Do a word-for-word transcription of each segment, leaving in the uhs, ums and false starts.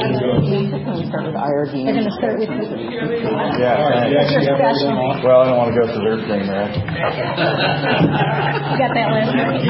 start with I R D. They're going to start with you. Yeah, thanks. Well, I don't want to go through their thing there. You got that last night?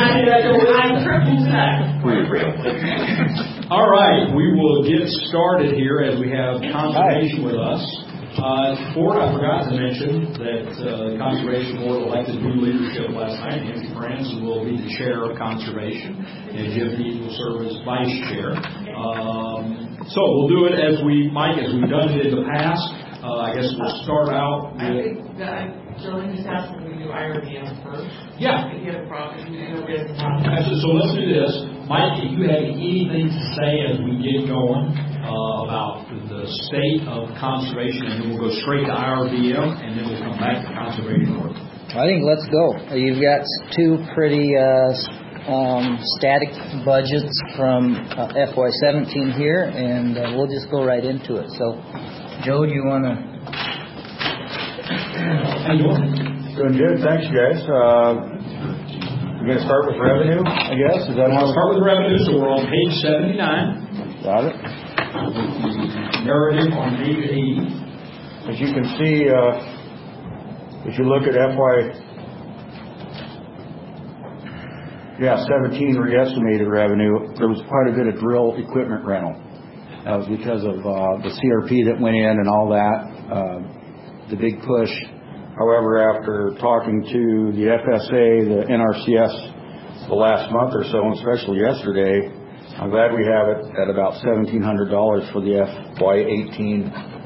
All right, we will get started here as we have conservation with us. Uh, Ford, I forgot to mention that uh, the Conservation Board elected new leadership last night. Nancy Franzen will be the chair of Conservation, and Jim Meade will serve as vice chair. Um, so we'll do it as we, Mike, as we've done it in the past. Uh, I guess we'll start out with... I think that Jillian just asked me to do I R B M first. Yeah. If you have a problem, you can go get a problem. So let's do this. Mike, if you have anything to say as we get going uh, about the state of conservation, and then we'll go straight to I R B M, and then we'll come back to conservation work. I think let's go. You've got two pretty uh, um, static budgets from uh, F Y seventeen here, and uh, we'll just go right into it. So, Joe, do you want to? How you doing? Doing good, thanks, you guys. Uh, we're going to start with revenue, I guess. Is that We'll start with revenue, so we're on page seventy-nine. Got it. Narrative on page eighty. As you can see, uh, if you look at F Y yeah, seventeen re-estimated revenue, there was quite a bit of drill equipment rental. That was because of uh, the C R P that went in and all that, uh, the big push. However, after talking to the F S A, the N R C S, the last month or so, and especially yesterday, I'm glad we have it at about seventeen hundred dollars for the F Y eighteen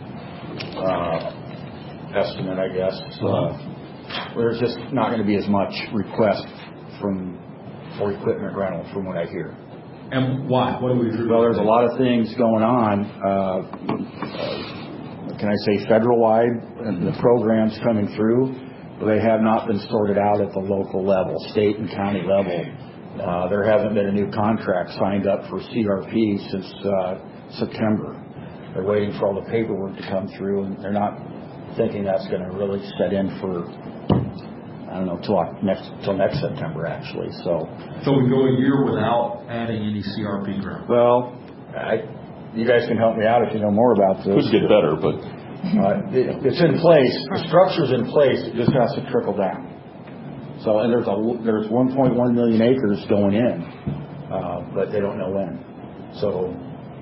uh, estimate, I guess. Uh, there's just not going to be as much request from for equipment rental from what I hear. And why? What do we do? Well, there's a lot of things going on. Uh, uh, can I say federal-wide, and the programs coming through, they have not been sorted out at the local level, state and county level. Uh, there hasn't been a new contract signed up for C R P since uh, September. They're waiting for all the paperwork to come through, and they're not thinking that's going to really set in for, I don't know, till next till next September, actually. So, so we go a year without adding any C R P grant. Well, I, you guys can help me out if you know more about this. Could get better, but uh, it, it's in place. The structure's in place. It just has to trickle down. So, and there's a there's one point one million acres going in, uh, but they don't know when. So,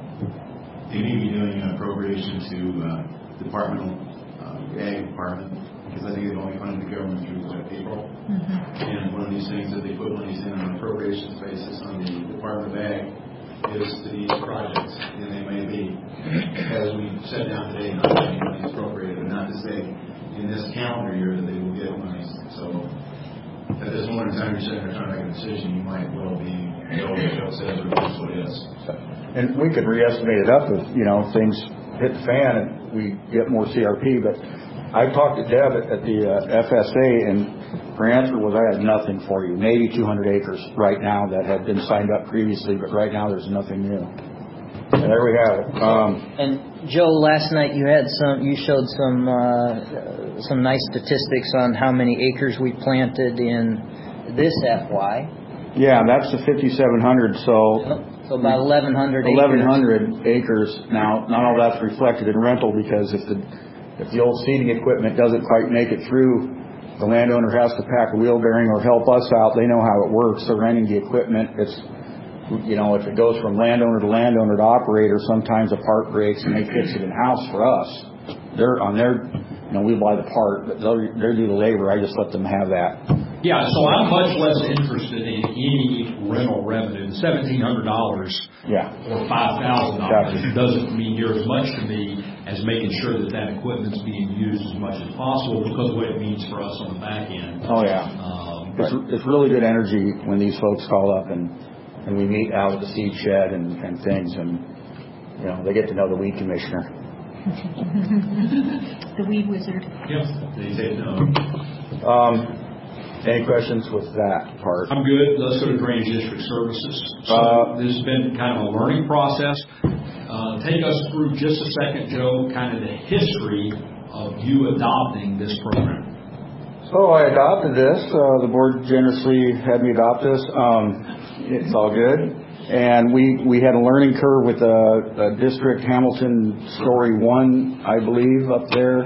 they may be doing an appropriation to uh, departmental uh, ag department, because I think they've only funded the government through uh, April. Mm-hmm. And one of these things that they put monies in on an appropriations basis on the Department of Ag is to these projects, and they may be, as we said down today, not having money appropriated, but not to say in this calendar year that they will get monies. So at this moment in time, you're sitting there trying to make a decision, you might well be, you know, what says or that's what it is. And we could re-estimate it up if, you know, things hit the fan and we get more C R P, but I talked to Deb at, at the uh, F S A, and her answer was, I have nothing for you. Maybe two hundred acres right now that had been signed up previously, but right now there's nothing new. And there we have it. Um, and Joe, last night you had some, you showed some uh, some nice statistics on how many acres we planted in this F Y. Yeah, that's the fifty-seven hundred. So, so about eleven hundred acres. eleven hundred acres. Now, not all that's reflected in rental, because if the if the old seeding equipment doesn't quite make it through, the landowner has to pack a wheel bearing or help us out. They know how it works. They're renting the equipment. It's, you know, if it goes from landowner to landowner to operator, sometimes a part breaks and they fix it in house for us. They're on their, you know, we buy the part, but they do the labor. I just let them have that. Yeah, so I'm much less interested in any rental revenue. seventeen hundred dollars yeah. or five thousand dollars doesn't mean near as much to me as making sure that that equipment's being used as much as possible, because of what it means for us on the back end. Oh, yeah. Um, it's, it's really good energy when these folks call up and, and we meet out at the seed shed and, and things, and, you know, they get to know the weed commissioner. The weed wizard. Yes, they say no. Um, Any questions with that part? I'm good. Let's go to Drainage District Services. So uh, this has been kind of a learning process. Uh, take us through just a second, Joe, kind of the history of you adopting this program. So I adopted this. Uh, the board generously had me adopt this. Um, it's all good. And we, we had a learning curve with a, a district, Hamilton Story one, I believe, up there.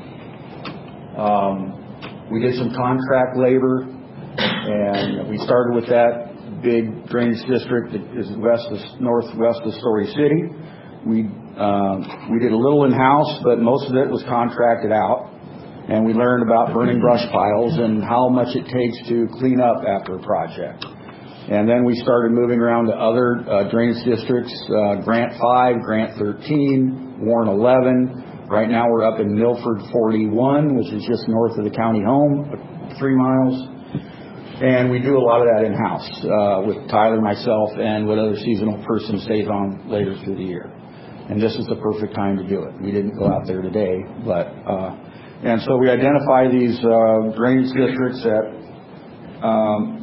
Um, we did some contract labor, and we started with that big drainage district that is west of, northwest of Story City. We, um, we did a little in-house, but most of it was contracted out. And we learned about burning brush piles and how much it takes to clean up after a project. And then we started moving around to other uh, drainage districts, uh, Grant five, Grant thirteen, Warren eleven. Right now we're up in Milford forty-one, which is just north of the county home, three miles. And we do a lot of that in-house uh, with Tyler, myself, and what other seasonal person stays on later through the year. And this is the perfect time to do it. We didn't go out there today, but... Uh, And so we identify these uh, drainage districts that um,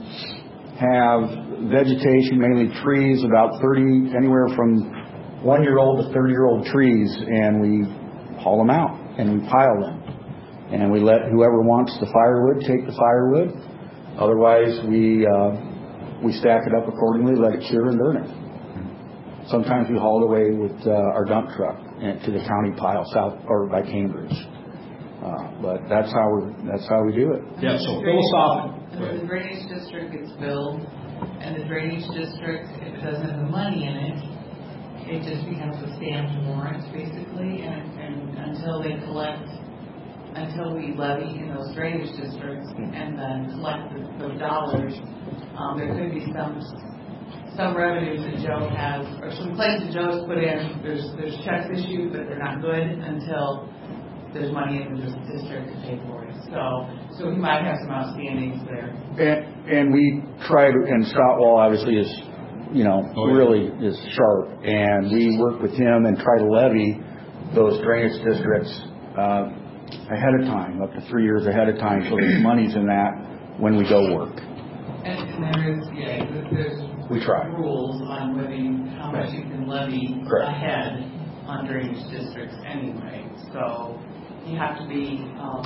have vegetation, mainly trees, about thirty, anywhere from one-year-old to thirty-year-old trees, and we haul them out and we pile them. And we let whoever wants the firewood take the firewood. Otherwise, we uh, we stack it up accordingly, let it cure, and burn it. Sometimes we haul it away with uh, our dump truck to the county pile south or by Cambridge. Uh, but that's how we that's how we do it. Yeah. So philosophical. And the drainage district gets billed, and the drainage district, if it doesn't have the money in it, it just becomes a stamped warrant, basically. And, and until they collect, until we levy in those drainage districts and then collect the, those dollars, um, there could be some some revenues that Joe has, or some places Joe's put in. There's there's checks issued, but they're not good until there's money in the district to pay for it. So, so we might have some outstandings there. And, and we try to, and Scott Wall obviously is, you know, oh, yeah. really is sharp, and we work with him and try to levy those drainage districts uh, ahead of time, up to three years ahead of time, so there's money's in that when we go work. And, and there is, yeah, there's we try. rules on whether you, how much you can levy Correct. ahead on drainage districts anyway. So you have to be um,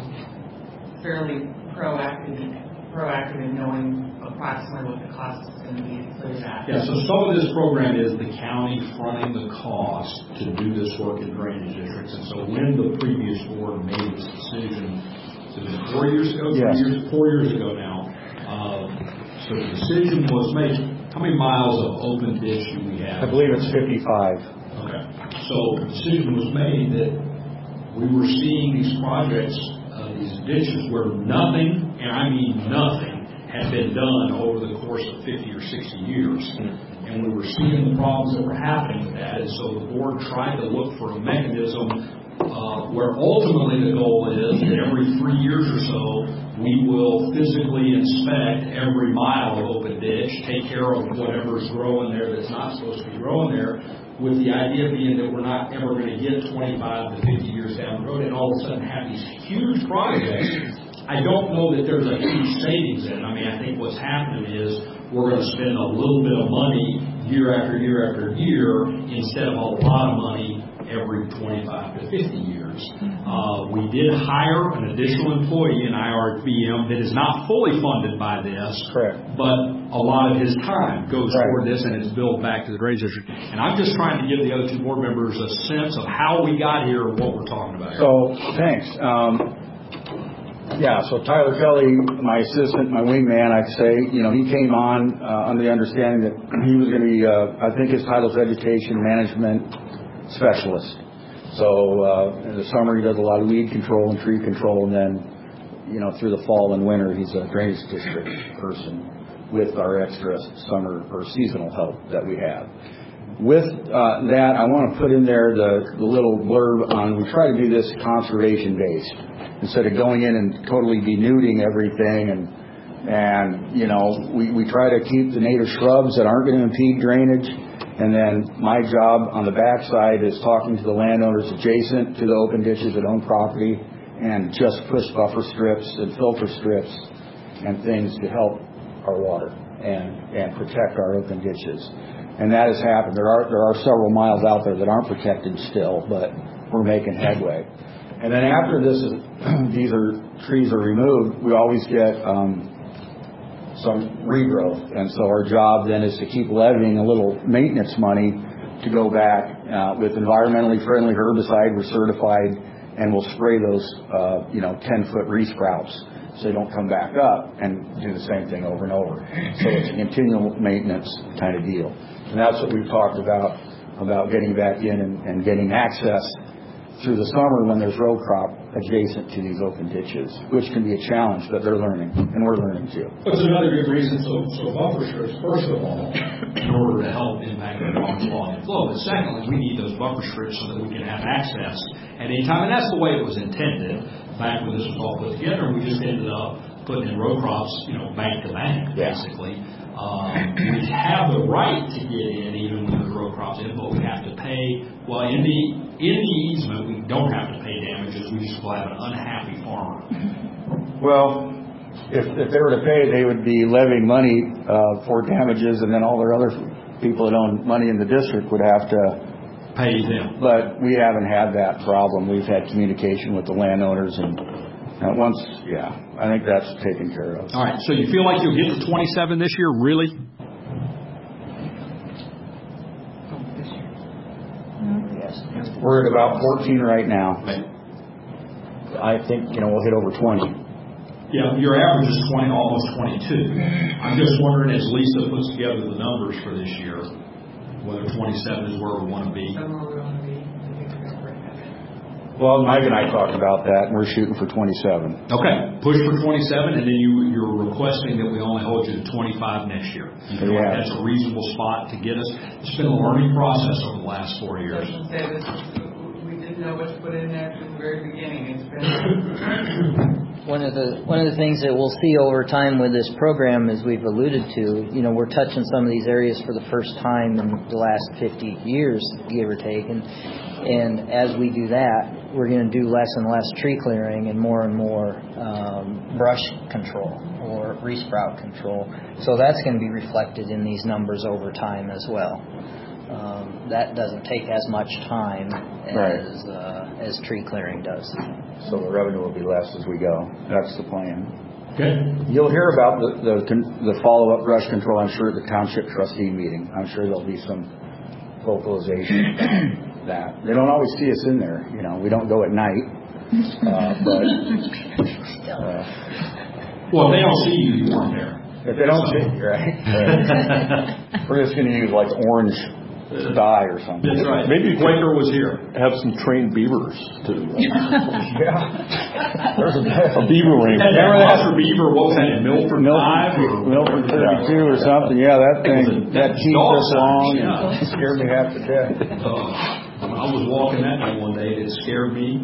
fairly proactive, proactive in knowing approximately what the cost is going to be to clear that. Yeah, so some of this program is the county fronting the cost to do this work in drainage districts. And so when the previous board made this decision, so it was four years ago, yes. three years, four years ago now, uh, so the decision was made. How many miles of open ditch do we have? I believe it's fifty-five. Okay. So the decision was made that we were seeing these projects, uh, these ditches where nothing, and I mean nothing, had been done over the course of fifty or sixty years. Mm-hmm. And we were seeing the problems that were happening with that. And so the board tried to look for a mechanism uh, where ultimately the goal is that every three years or so, we will physically inspect every mile of open ditch, take care of whatever's growing there that's not supposed to be growing there, with the idea being that we're not ever going to get twenty-five to fifty years down the road and all of a sudden have these huge projects. I don't know that there's a huge savings in it. I mean, I think what's happening is we're going to spend a little bit of money year after year after year instead of a lot of money every twenty-five to fifty years. Uh, we did hire an additional employee in I R B M that is not fully funded by this, correct, but a lot of his time goes right. toward this and it's billed back to the drainage district. And I'm just trying to give the other two board members a sense of how we got here and what we're talking about here. So, thanks. Um, yeah, so Tyler Kelly, my assistant, my wingman, I'd say, you know, he came on uh, under the understanding that he was going to be, uh, I think his title's Education Management Specialist. So uh, in the summer he does a lot of weed control and tree control, and then, you know, through the fall and winter he's a drainage district person with our extra summer or seasonal help that we have. With uh, that, I want to put in there the, the little blurb on, we try to do this conservation based instead of going in and totally denuding everything, and and you know we, we try to keep the native shrubs that aren't going to impede drainage. And then my job on the backside is talking to the landowners adjacent to the open ditches that own property and just push buffer strips and filter strips and things to help our water and, and protect our open ditches. And that has happened. There are there are several miles out there that aren't protected still, but we're making headway. And then after this is, these are trees are removed, we always get um, some regrowth. And so our job then is to keep levying a little maintenance money to go back uh, with environmentally friendly herbicide. We're certified, and we'll spray those, uh, you know, ten-foot resprouts so they don't come back up and do the same thing over and over. So it's a continual maintenance kind of deal. And that's what we've talked about, about getting back in and, and getting access through the summer when there's row crop adjacent to these open ditches, which can be a challenge, but they're learning, and we're learning too. That's another good reason, so, so buffer strips, first of all, in order to help impact the water quality and flow, but secondly, we need those buffer strips so that we can have access at any time, and that's the way it was intended back when this was all put together, and we just ended up putting in row crops, you know, bank to bank, Yeah. basically. Um, we have the right to get in even when there's row crops in, but we have to pay, well, in the in the easement, we don't have to pay damages. We just will have an unhappy farmer. Well, if, if they were to pay, they would be levying money uh, for damages, and then all their other people that own money in the district would have to Pay them. But we haven't had that problem. We've had communication with the landowners, and uh, once, yeah, I think that's taken care of. All right, so you feel like you'll get to twenty-seven this year, really? We're at about fourteen right now. I think, you know, we'll hit over twenty. Yeah, your average is twenty, almost twenty-two. I'm just wondering, as Lisa puts together the numbers for this year, whether twenty-seven is where we want to be. Somewhere we want to be. Well, Mike and I talked about that, and we're shooting for twenty-seven. Okay, push for twenty-seven, and then you, you're requesting that we only hold you to twenty-five next year. You feel like Yeah. that's a reasonable spot to get us? It's been a learning process over the last four years. Doesn't say this, we didn't know what to put in there from the very beginning. It's been. One of the one of the things that we'll see over time with this program, as we've alluded to, you know, we're touching some of these areas for the first time in the last fifty years, give or take, and and as we do that, we're going to do less and less tree clearing and more and more um, brush control or resprout control. So that's going to be reflected in these numbers over time as well. Um, that doesn't take as much time as Right. uh, as tree clearing does. So the revenue will be less as we go. That's the plan. Okay. You'll hear about the the, con- the follow-up brush control, I'm sure, at the township trustee meeting. I'm sure there'll be some vocalization about that. They don't always see us in there. You know, we don't go at night. Uh, but uh, Well, if they don't see you, you weren't there. if they don't see you, right? Uh, we're just going to use like orange dye or something. That's right. Maybe Quaker was here. have some trained beavers to uh, Yeah. There's a, a beaver ring. Remember that for Beaver? What was that, in Milford Five? Milford, Milford thirty-two or something. Yeah, that thing, that keeps dog us sign, long yeah. and scared me half to death. Uh, I was walking that way one day, and it scared me.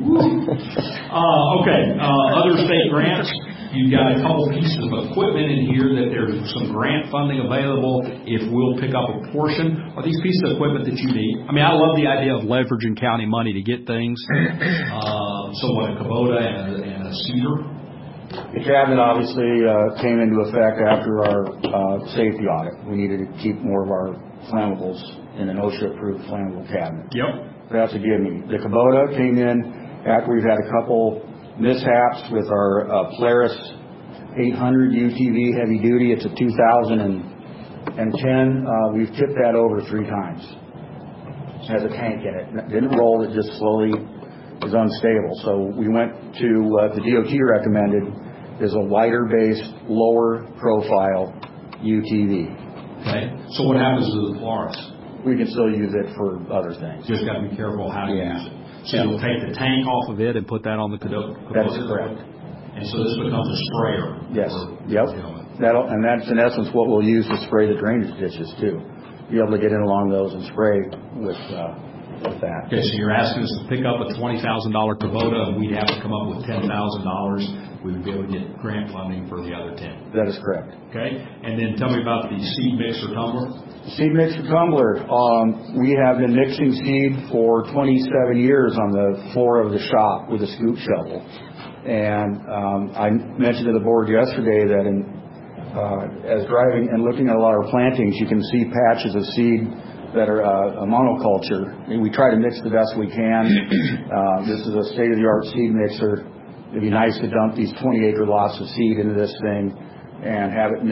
Uh, okay, uh, other state grants. You've got a couple pieces of equipment in here that there's some grant funding available if we'll pick up a portion. Are these pieces of equipment that you need? I mean, I love the idea of leveraging county money to get things. Uh, so what, a Kubota and a, and a Cedar? The cabinet obviously uh, came into effect after our uh, safety audit. We needed to keep more of our flammables in an OSHA-approved flammable cabinet. Yep. That's a gimme. The Kubota came in after we've had a couple mishaps with our uh, Polaris eight hundred U T V heavy duty. It's a two thousand ten. Uh, we've tipped that over three times. It has a tank in it. It didn't roll. It just slowly is unstable. So we went to uh, the D O T recommended is a lighter based, lower profile U T V. Okay. So what happens to the Polaris? We can still use it for other things. Just got to be careful how to Yeah. use it. So you'll take the tank off of it and put that on the Kubota? That is correct. And so this becomes a sprayer? Yes. for- Yep. you know, That'll, and that's in essence what we'll use to spray the drainage ditches too. Be able to get in along those and spray with, uh, with that. Okay, so you're asking us to pick up a twenty thousand dollars Kubota, and we'd have to come up with ten thousand dollars. We would be able to get grant funding for the other ten. That is correct. Okay? And then tell me about the seed mixer tumbler. Seed mixer tumbler. Um, we have been mixing seed for twenty-seven years on the floor of the shop with a scoop shovel. And um, I mentioned to the board yesterday that in, uh, as driving and looking at a lot of our plantings, you can see patches of seed that are uh, a monoculture. And we try to mix the best we can. Uh, this is a state-of-the-art seed mixer. It'd be nice to dump these twenty acre lots of seed into this thing and have it mixed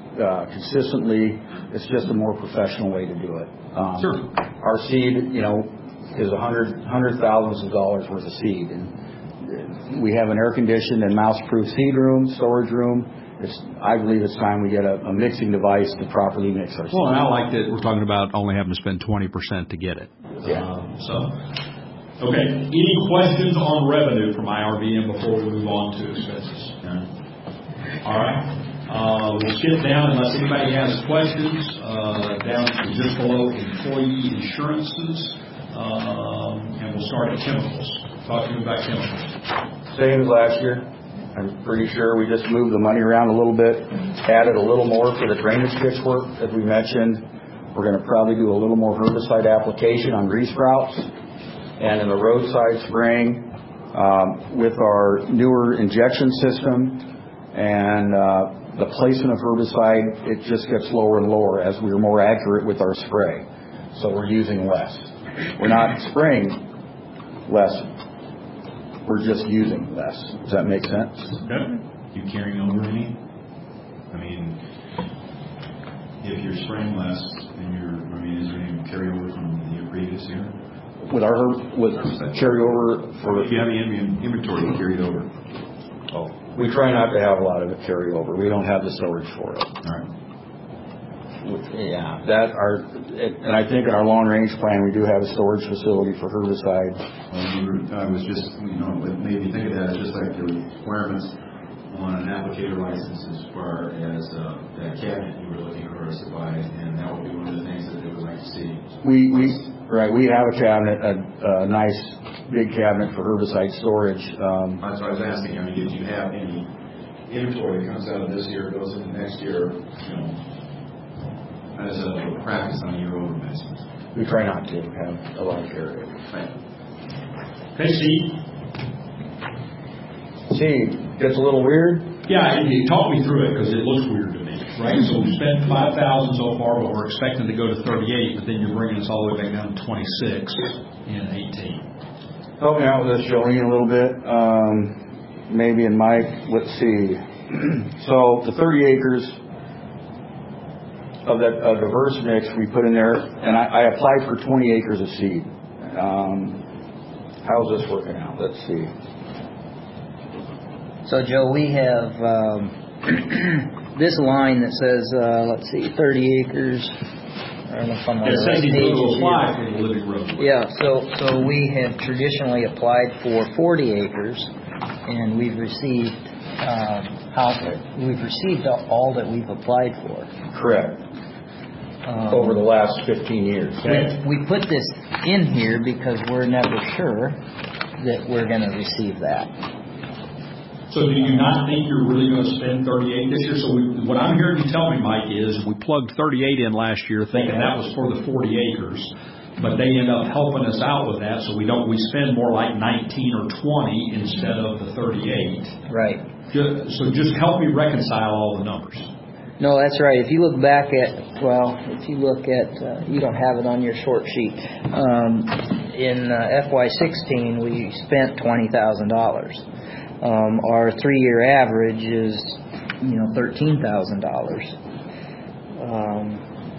uh, consistently. It's just a more professional way to do it. Um, Sure. Our seed, you know, is a hundred hundred thousands of dollars worth of seed, and we have an air-conditioned and mouse-proof seed room, storage room. It's, I believe it's time we get a, a mixing device to properly mix our seed. Well, and I like that we're talking about only having to spend twenty percent to get it. Yeah. Um, so, okay. Any questions on revenue from I R B M before we move on to expenses? All right. Uh, we'll skip down unless anybody has questions. Uh, down to just below employee insurances, um, and we'll start at chemicals. Talk to me about chemicals. Same as last year. I'm pretty sure we just moved the money around a little bit, added a little more for the drainage ditch work, as we mentioned. We're going to probably do a little more herbicide application on grease sprouts, and in the roadside spraying um, with our newer injection system and uh, the placement of herbicide, it just gets lower and lower as we're more accurate with our spray. So we're using less. We're not spraying less. We're just using less. Does that make sense? Okay. You carrying over any? I mean, if you're spraying less, then you're, I mean, is there any carryover from the previous year? With our herb, with carryover for... If you have any inventory carried over. Oh, we try not to have a lot of it carry over. We don't have the storage for it. All right. Yeah, that are, and I think in our long range plan we do have a storage facility for herbicide. Well, you were, I was just, you know, what made me think of that is just like the requirements on an applicator license as far as uh, that cabinet you were looking for us to buy, and that would be one of the things that they would like to see. We, we right, we have a cabinet, a, a nice big cabinet for herbicide storage. Um, That's what I was asking. I mean, did you have any inventory that comes out of this year, goes into next year, you know, as a practice on a year-over basis? we try not to have a lot of carryover. Right. Okay, Steve. See, gets a little weird. Yeah, you talk me through it because it looks weird to me, right? So we spent five thousand so far, but we're expecting to go to thirty-eight. But then you're bringing us all the way back down to twenty-six in eighteen. Help me out with this, Jolene, a little bit. Um, maybe in Mike. Let's see. So the thirty acres of that uh, diverse mix we put in there, and I, I applied for twenty acres of seed. Um, how's this working out? Let's see. So, Joe, we have um, this line that says, uh, let's see, thirty acres. I don't know if I'm on It the says right he's going to page. apply for the living roadway. Yeah, so so we have traditionally applied for forty acres, and we've received um, how we've received all that we've applied for. Correct. Um, Over the last fifteen years. Okay. We put this in here because we're never sure that we're going to receive that. So do you not think you're really going to spend thirty-eight this year? So we, what I'm hearing you tell me, Mike, is we plugged thirty-eight in last year thinking that was for the forty acres, but they end up helping us out with that, so we don't we spend more like nineteen or twenty instead of the thirty-eight. Right. Just, so just help me reconcile all the numbers. No, that's right. If you look back at, well, if you look at, uh, you don't have it on your short sheet. Um, in uh, F Y sixteen, we spent twenty thousand dollars. Um, our three-year average is, you know, thirteen thousand dollars. Um,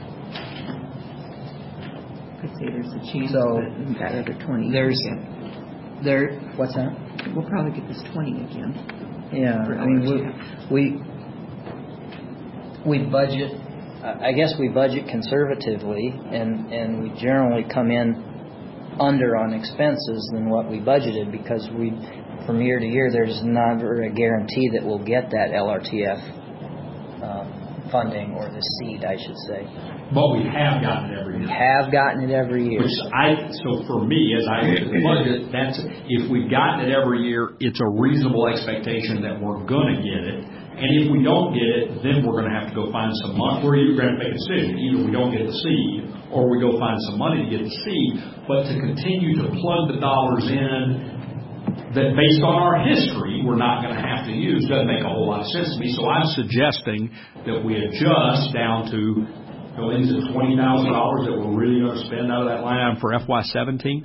I'd say there's a chance So, that that other twenty. there's, again. there. What's that? We'll probably get this twenty again. Yeah, For I mean, we we we budget. I guess we budget conservatively, and and we generally come in under on expenses than what we budgeted because we. From year to year, there's never a guarantee that we'll get that L R T F um, funding or the seed, I should say. But we have gotten it every We year. have gotten it every year. Which I, so for me, as I look at the budget, that's, if we've gotten it every year, it's a reasonable expectation that we're going to get it. And if we don't get it, then we're going to have to go find some money. We're either going to make a decision. Either we don't get the seed or we go find some money to get the seed. But to continue to plug the dollars in that based on our history we're not going to have to use doesn't make a whole lot of sense to me. So I'm suggesting that we adjust down to, go into twenty thousand dollars that we're really going to spend out of that line item for F Y seventeen.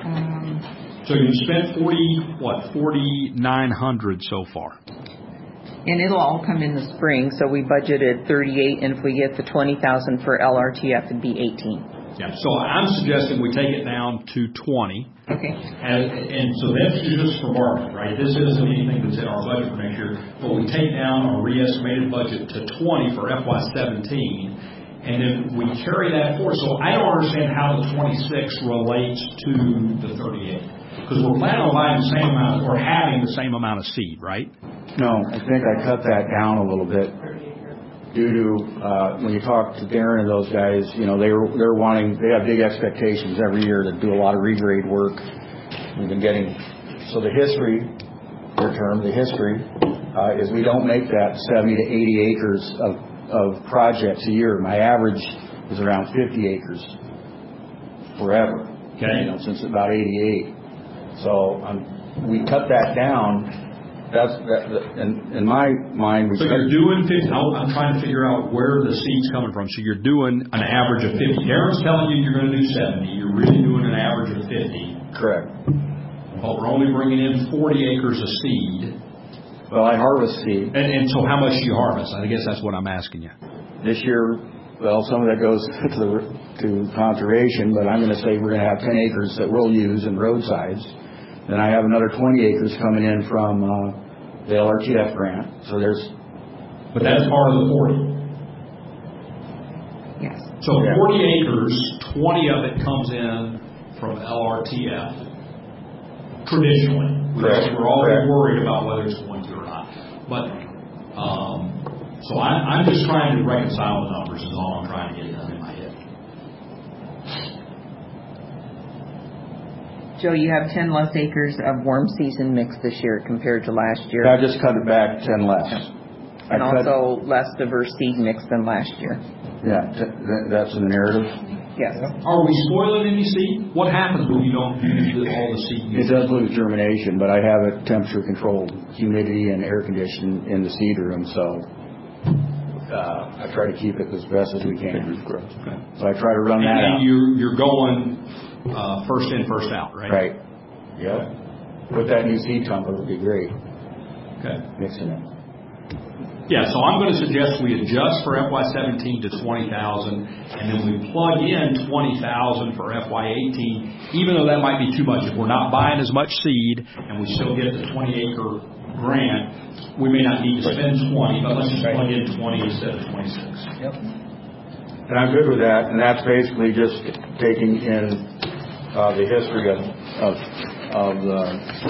Um, So you spent forty, what, forty-nine hundred so far. And it'll all come in the spring, so we budgeted thirty-eight, and if we get the twenty thousand for L R T F, it'd be eighteen. Yeah, so I'm suggesting we take it down to twenty. Okay. And, and so that's just for Marvin, right? This isn't anything that's in our budget for next year, but we take down our re-estimated budget to twenty for F Y seventeen, and then we carry that forward. So I don't understand how the twenty-six relates to the thirty-eight. Because we're planning on buying the same amount, or having the same amount of seed, right? No, I think I cut that down a little bit due to, uh, when you talk to Darren and those guys, you know, they were, they're wanting, they have big expectations every year to do a lot of regrade work. We've been getting, so the history, their term, the history, uh, is we don't make that seventy to eighty acres of, of projects a year. My average is around fifty acres forever. Okay. You know, since about eighty-eight. So um, we cut that down. That's that, that, in, in my mind. We so cut, you're doing fifty. I'm trying to figure out where the seed's coming from. So you're doing an average of fifty. Darren's telling you you're going to do seventy. You're really doing an average of fifty. Correct. But we're only bringing in forty acres of seed. Well, I harvest seed. And, and so how much do you harvest? I guess that's what I'm asking you. This year, well, some of that goes to the, to conservation, but I'm going to say we're going to have ten acres that we'll use in roadsides. Then I have another twenty acres coming in from uh, the L R T F grant. So there's. But that's part of the forty. Yes. So Yeah. forty acres, twenty of it comes in from L R T F. Traditionally, Correct. we're always Correct. worried about whether it's going to or not. But um, so I, I'm just trying to reconcile the numbers. Is all I'm trying to get done in my head. Joe, you have ten less acres of warm season mix this year compared to last year. I just cut it back ten less. And I cut, also less diverse seed mix than last year. yeah, t- th- that's in the narrative. Yes. Are we spoiling any seed? What happens when you don't use the, all the seed? It does lose germination, but I have it temperature controlled, humidity and air conditioning in the seed room, so uh, I try to keep it as best as we can. So I try to run And, that and out. you're you're going uh, first in, first out, right? Right. Yep. With that new seed tumbler would be great. Okay. Mixing it. Yeah, so I'm going to suggest we adjust for F Y seventeen to twenty thousand, and then we plug in twenty thousand for F Y eighteen, even though that might be too much. If we're not buying as much seed and we still get the twenty acre grant, we may not need to spend twenty, but let's just plug in twenty instead of twenty-six. Yep. And I'm good with that, and that's basically just taking in uh, the history of of, of the.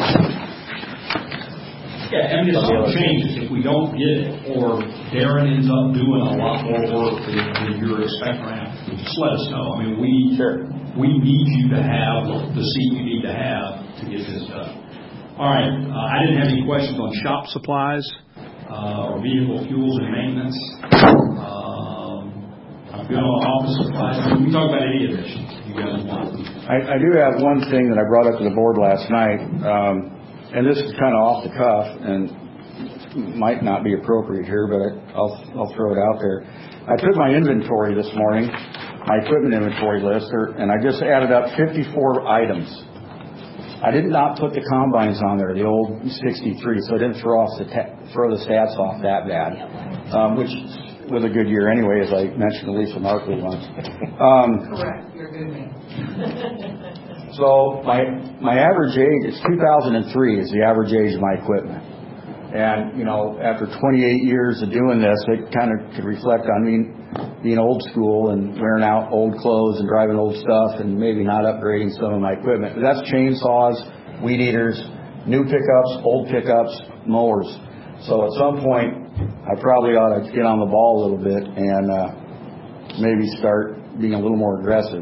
Yeah, I mean, if something changes, if we don't get it, or Darren ends up doing a lot more work than, than you're expecting, just let us know. I mean, we Sure. we need you to have the seat you need to have to get this done. All right, uh, I didn't have any questions on shop supplies uh, or vehicle fuels and maintenance. Um, I'm good on office supplies. We can talk about any of this you guys want. I, I do have one thing that I brought up to the board last night. Um, And this is kind of off the cuff and might not be appropriate here, but I'll I'll throw it out there. I took my inventory this morning, my equipment inventory list, and I just added up fifty-four items. I did not put the combines on there, the old sixty-three, so I didn't throw off the ta- throw the stats off that bad, um, which was a good year anyway, as I mentioned to Lisa Markley once. Um, Correct, you're a good man. So my my average age is two thousand three is the average age of my equipment, and you know after twenty-eight years of doing this, it kind of could reflect on me being old school and wearing out old clothes and driving old stuff and maybe not upgrading some of my equipment. But that's chainsaws, weed eaters, new pickups, old pickups, mowers. So at some point, I probably ought to get on the ball a little bit and uh, maybe start being a little more aggressive.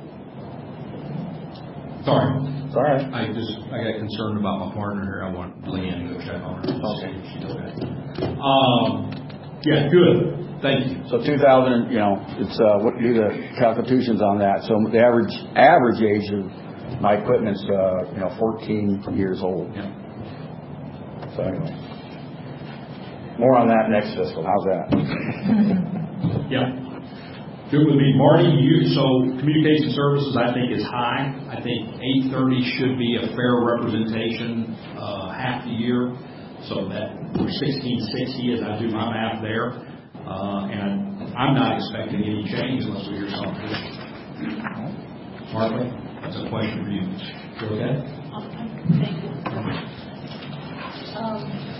Sorry. It's all right. I just, I got concerned about my partner here. I want Leanne to go check on her. Okay. She's okay. Um, yeah, good. Thank you. So two thousand, you know, it's, uh, what, do the calculations on that. So the average, average age of my equipment's, uh, you know, fourteen years old. Yeah. So anyway. More on that next fiscal. How's that? Yeah. Good with me. Marty, you, so communication services I think is high. I think eight thirty should be a fair representation uh, half the year. So that sixteen sixty, as I do my math there, uh, and I'm not expecting any change unless we hear something. Martha, that's a question for you. You okay? Thank you. Um,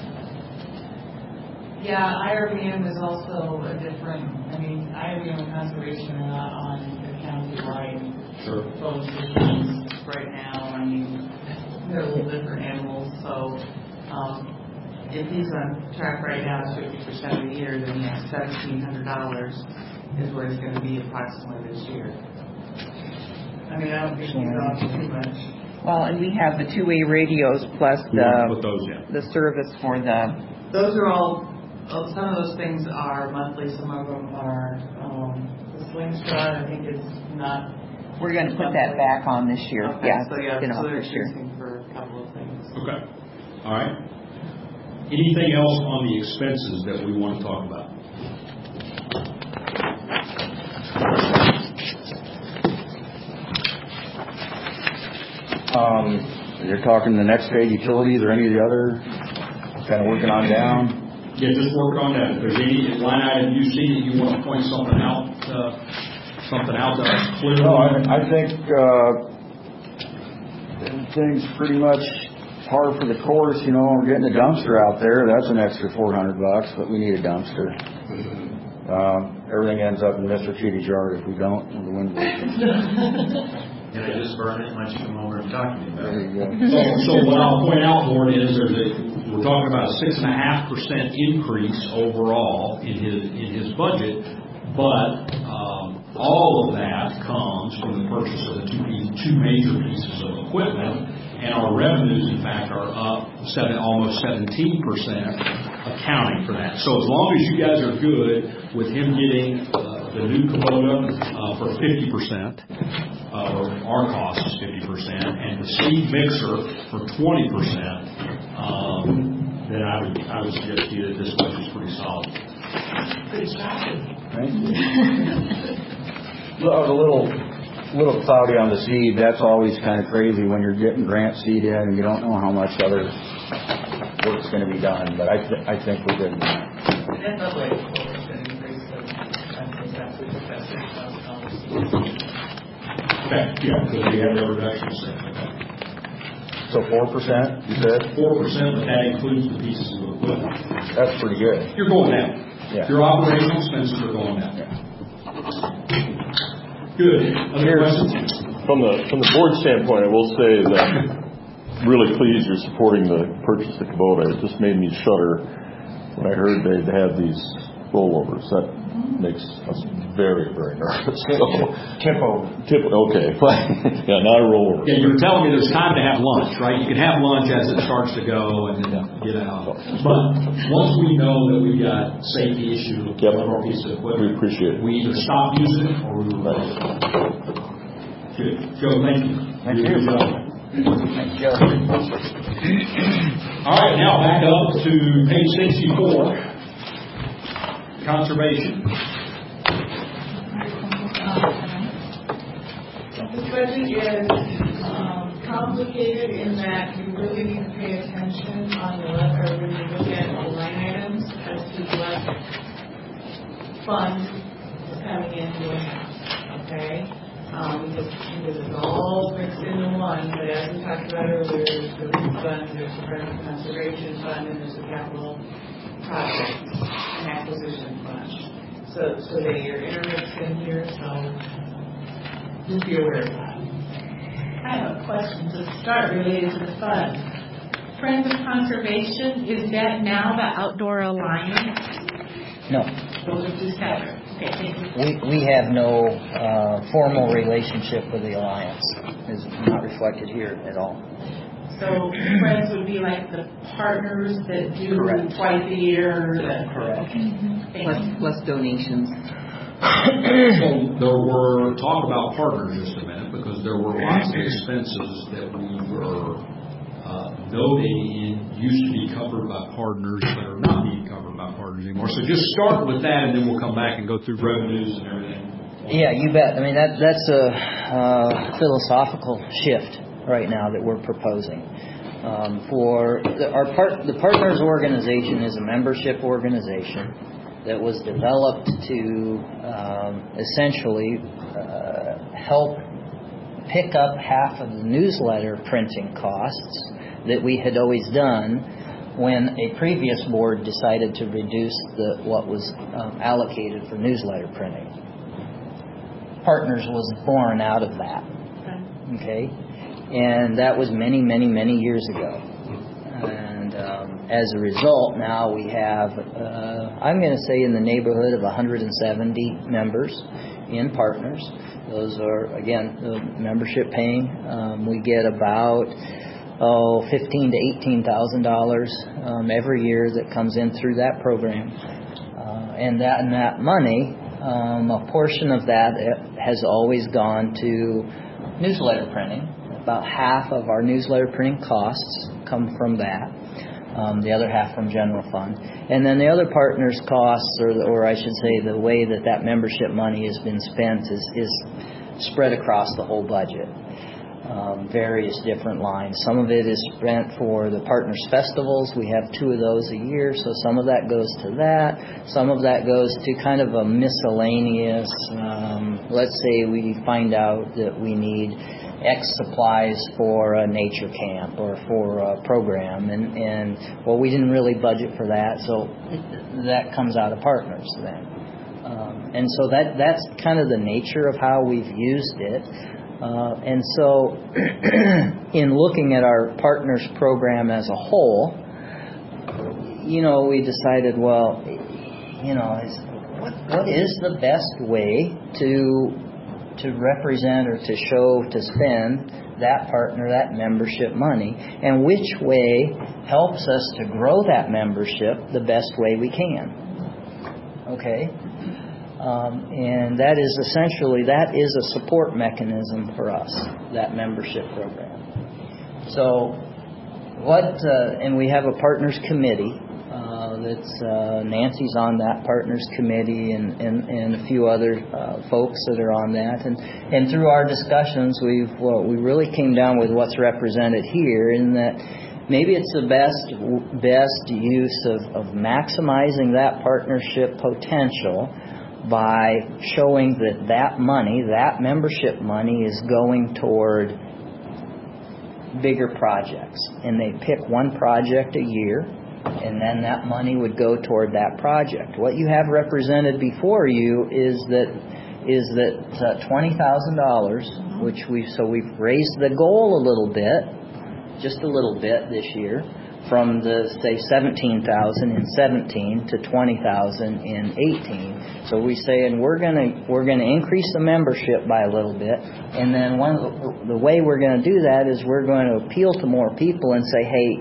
yeah, I R B M is also a different, I mean, I R B M and conservation are not on the county-wide Sure. phone systems right now. I mean, they're a little different animals, so um, if he's on track right now is fifty percent of the year, then he has seventeen hundred dollars is where he's going to be approximately this year. I mean, I don't think he's off too much. Well, and we have the two-way radios plus You want to the, put those in. the service for the, Those are all, oh, some of those things are monthly, some of them are, um, the Slingshot, I think it's not. we're going to put that back on this year. Okay, Yeah, so yeah, you know, so they're this year. using for a couple of things. Okay. All right. Anything else on the expenses that we want to talk about? Um, you're talking the next day utilities or any of the other, kind of working on down? Yeah, just work on that. If there's any line item you see that you want to point something out, uh, something out to us clearly. No, I, I think uh, everything's pretty much par for the course. You know, we're getting a dumpster out there. That's an extra four hundred bucks, but we need a dumpster. Um, everything ends up in Mister Cheaty's yard if we don't. When the wind blows. And I just burn it and let you come over and talk to me about There it. you go. So, so what I'll point out, Warren, is there's a, we're talking about a six and a half percent increase overall in his in his budget, but um, all of that comes from the purchase of the two two major pieces of equipment, and our revenues, in fact, are up seven almost seventeen percent, accounting for that. So as long as you guys are good with him getting uh, the new Kubota uh, for fifty percent. Uh, our cost is fifty percent, and the seed mixer for twenty percent, um, then I would I would suggest to you that this budget is pretty solid. Pretty solid. Thank you. Well, I was a little, little cloudy on the seed. That's always kind of crazy when you're getting grant seed in and you don't know how much other work's going to be done. But I, th- I think we did. And the way four percent increase, so I think that's what the best six thousand dollars. Okay, yeah, because we have the reductions there. So four percent, you said? Four percent, but that includes the pieces of equipment. That's pretty good. You're going down. Yeah. Your operational expenses are going down. Yeah. Good. Other Cheers. questions? From the from the board standpoint, I will say that I'm really pleased you're supporting the purchase of Kubota. It just made me shudder when I heard they'd have these rollovers. That makes us very, very nervous. So, Tip over. tip, okay, fine. Yeah, not a rollover. Yeah, you were telling me there's time to have lunch, right? You can have lunch as it starts to go and then get out. But once we know that we've got safety issue with Yep. one of our pieces of We equipment, appreciate it. we either stop using it or we replace it. Good. Joe, thank you. Thank Good you. job. Thanks, Joe. All right, now back up to page sixty-four, conservation. This budget is um, complicated in that you really need to pay attention on the left, or when you look at the line items as to what fund is coming into a house, okay? Um, because, because it's all mixed into one, but as we talked about earlier, there's the REAP fund, there's the Environmental Conservation Fund, and there's the capital project and acquisition fund. So, so they are intermixed in here, so just be aware of that. I have a question to start related to the fund. Friends of Conservation, is that now the Outdoor Alliance? No, Those are two separate. Okay, thank you. we, we have no uh, formal relationship with the Alliance. It's not reflected here at all. So Friends would be like the partners that do Correct. twice a year? that- Correct. Okay. plus, plus donations. So there were, talk about partners just a minute, because there were lots of expenses that we were uh, noting in used to be covered by partners that are not being covered by partners anymore. So just start with that, and then we'll come back and go through revenues and everything. Yeah, you bet. I mean, that that's a uh, philosophical shift right now that we're proposing. Um, for the, our part, the Partners organization is a membership organization that was developed to um, essentially uh, help pick up half of the newsletter printing costs that we had always done when a previous board decided to reduce the what was um, allocated for newsletter printing. Partners was born out of that. Okay? And that was many, many, many years ago. And um, as a result, now we have, uh, I'm going to say in the neighborhood of one hundred seventy members in Partners. Those are, again, the membership paying. Um, we get about, oh, fifteen thousand to eighteen thousand dollars um, every year that comes in through that program. Uh, and that and that money, um, a portion of that has always gone to newsletter printing. About half of our newsletter printing costs come from that. Um, the other half from general fund. And then the other partners' costs, or, or I should say the way that that membership money has been spent is, is spread across the whole budget. Um, various different lines. Some of it is spent for the partners' festivals. We have two of those a year, so some of that goes to that. Some of that goes to kind of a miscellaneous, um, let's say we find out that we need X supplies for a nature camp or for a program, and, and well, we didn't really budget for that, so that comes out of partners then. Um, and so that that's kind of the nature of how we've used it. Uh, and so in looking at our partners program as a whole, you know, we decided, well, you know, is, what what is the best way to to represent or to show, to spend that partner, that membership money, and which way helps us to grow that membership the best way we can. Okay? Um, and that is essentially, that is a support mechanism for us, that membership program. So what, uh, and we have a partners committee. Uh, that's uh, Nancy's on that partners committee, and, and, and a few other uh, folks that are on that. And, and through our discussions, we've well, we really came down with what's represented here, in that maybe it's the best best use of, of maximizing that partnership potential by showing that that money, that membership money, is going toward bigger projects. And they pick one project a year, and then that money would go toward that project. What you have represented before you is that is that uh, twenty thousand dollars, which we so we've raised the goal a little bit, just a little bit this year, from the say seventeen thousand in seventeen to twenty thousand in eighteen. So we say, and we're gonna we're gonna increase the membership by a little bit, and then one of the, the way we're going to do that is we're going to appeal to more people and say, hey,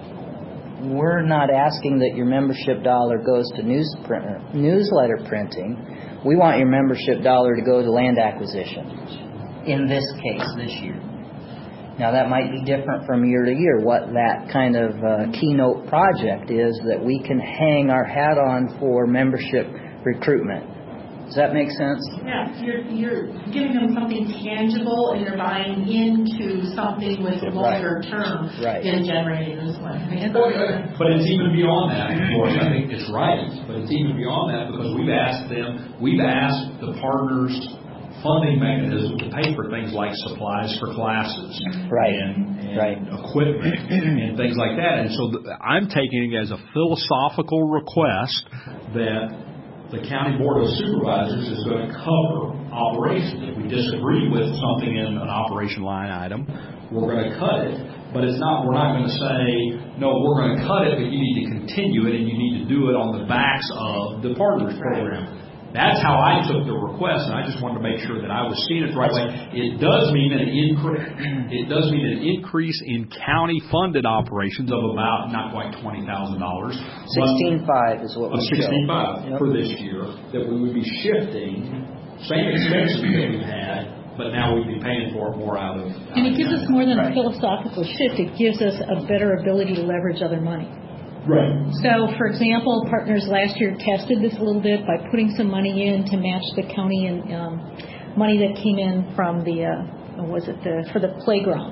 we're not asking that your membership dollar goes to newsprint, newsletter printing. We want your membership dollar to go to land acquisition, in this case, this year. Now, that might be different from year to year, what that kind of uh, keynote project is that we can hang our hat on for membership recruitment. Does that make sense? Yeah, you're, you're giving them something tangible, and you're buying into something with a longer right. term right. than generating this one. I mean, well, but it's even beyond that, of course. I think it's right, but it's even beyond that, because we've asked them, we've asked the partners funding mechanism to pay for things like supplies for classes right. and, and right. equipment and things like that. And so the, I'm taking it as a philosophical request that the County Board of Supervisors is going to cover operations. If we disagree with something in an operation line item, we're going to cut it. But it's not. We're not going to say, no, we're going to cut it, but you need to continue it, and you need to do it on the backs of the partners program. That's how I took the request, and I just wanted to make sure that I was seeing it the right way. It does mean an increase. It does mean an increase in county-funded operations of about not quite twenty thousand dollars. Sixteen five is what we show. Sixteen five yep. for this year. That we would be shifting same expenses that we've had, but now we'd be paying for it more out of. And it gives us more than right. a philosophical shift. It gives us a better ability to leverage other money. Right. So, for example, partners last year tested this a little bit by putting some money in to match the county and um, money that came in from the, uh, what was it, the, for the playground.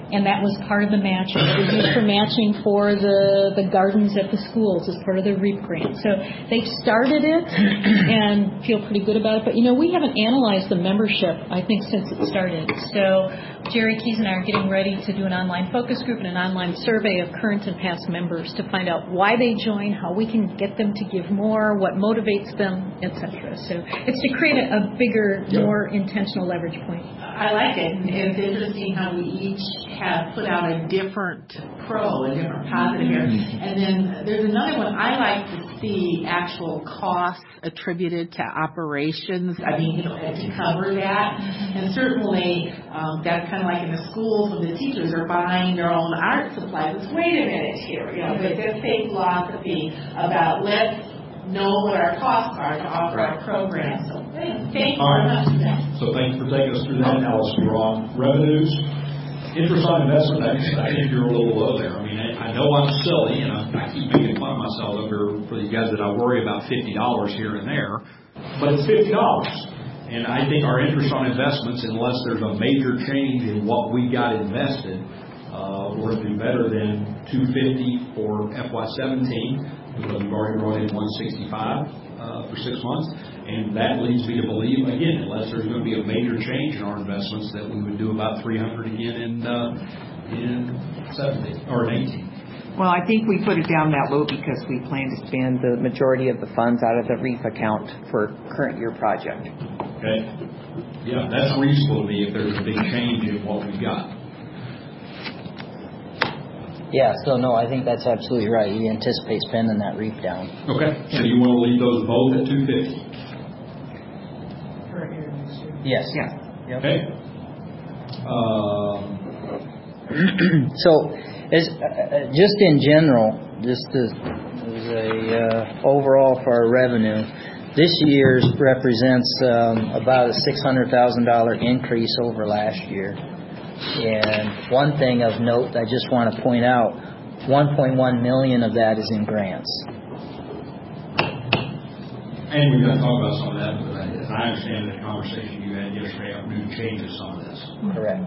and that was part of the matching. It was used for matching for the, the gardens at the schools as part of the REAP grant. So they've started it and feel pretty good about it. But, you know, we haven't analyzed the membership, I think, since it started. So Jerry Keys and I are getting ready to do an online focus group and an online survey of current and past members to find out why they join, how we can get them to give more, what motivates them, et cetera. So it's to create a, a bigger, more intentional leverage point. I like it. It's interesting how we each have put out a different pro, a different positive here. And then there's another one. I like to see actual costs attributed to operations. I mean, you know, to cover that. And certainly um, that's kind of like in the schools when the teachers are buying their own art supplies. It's, wait a minute here, you know, but this same philosophy about let's know what our costs are to offer our program. So thank you very much for that. So thanks for taking us through that analysis. We're on revenues. Interest on investment, I, I think you're a little low there. I mean, I, I know I'm silly, and I, I keep making fun of myself over for you guys that I worry about fifty dollars here and there, but it's fifty dollars. And I think our interest on investments, unless there's a major change in what we got invested, uh, we're going to do better than two fifty for F Y seventeen, because we've already brought in one sixty-five uh, for six months. And that leads me to believe, again, unless there's going to be a major change in our investments, that we would do about three hundred again in uh, in seventeen or in eighteen. Well, I think we put it down that low because we plan to spend the majority of the funds out of the REAP account for current year project. Okay. Yeah, that's reasonable to me if there's a big change in what we've got. Yeah, so no, I think that's absolutely right. You anticipate spending that REAP down. Okay. So you want to leave those both at two fifty? Yes. Yeah. Yep. Okay. Um, so, as, uh, just in general, just as, as a uh, overall for our revenue, this year's represents um, about a six hundred thousand dollars increase over last year. And one thing of note I just want to point out, one point one million dollars of that is in grants. And we're going to talk about some of that, but as I understand the conversation you had yesterday afternoon changes some of this. Correct.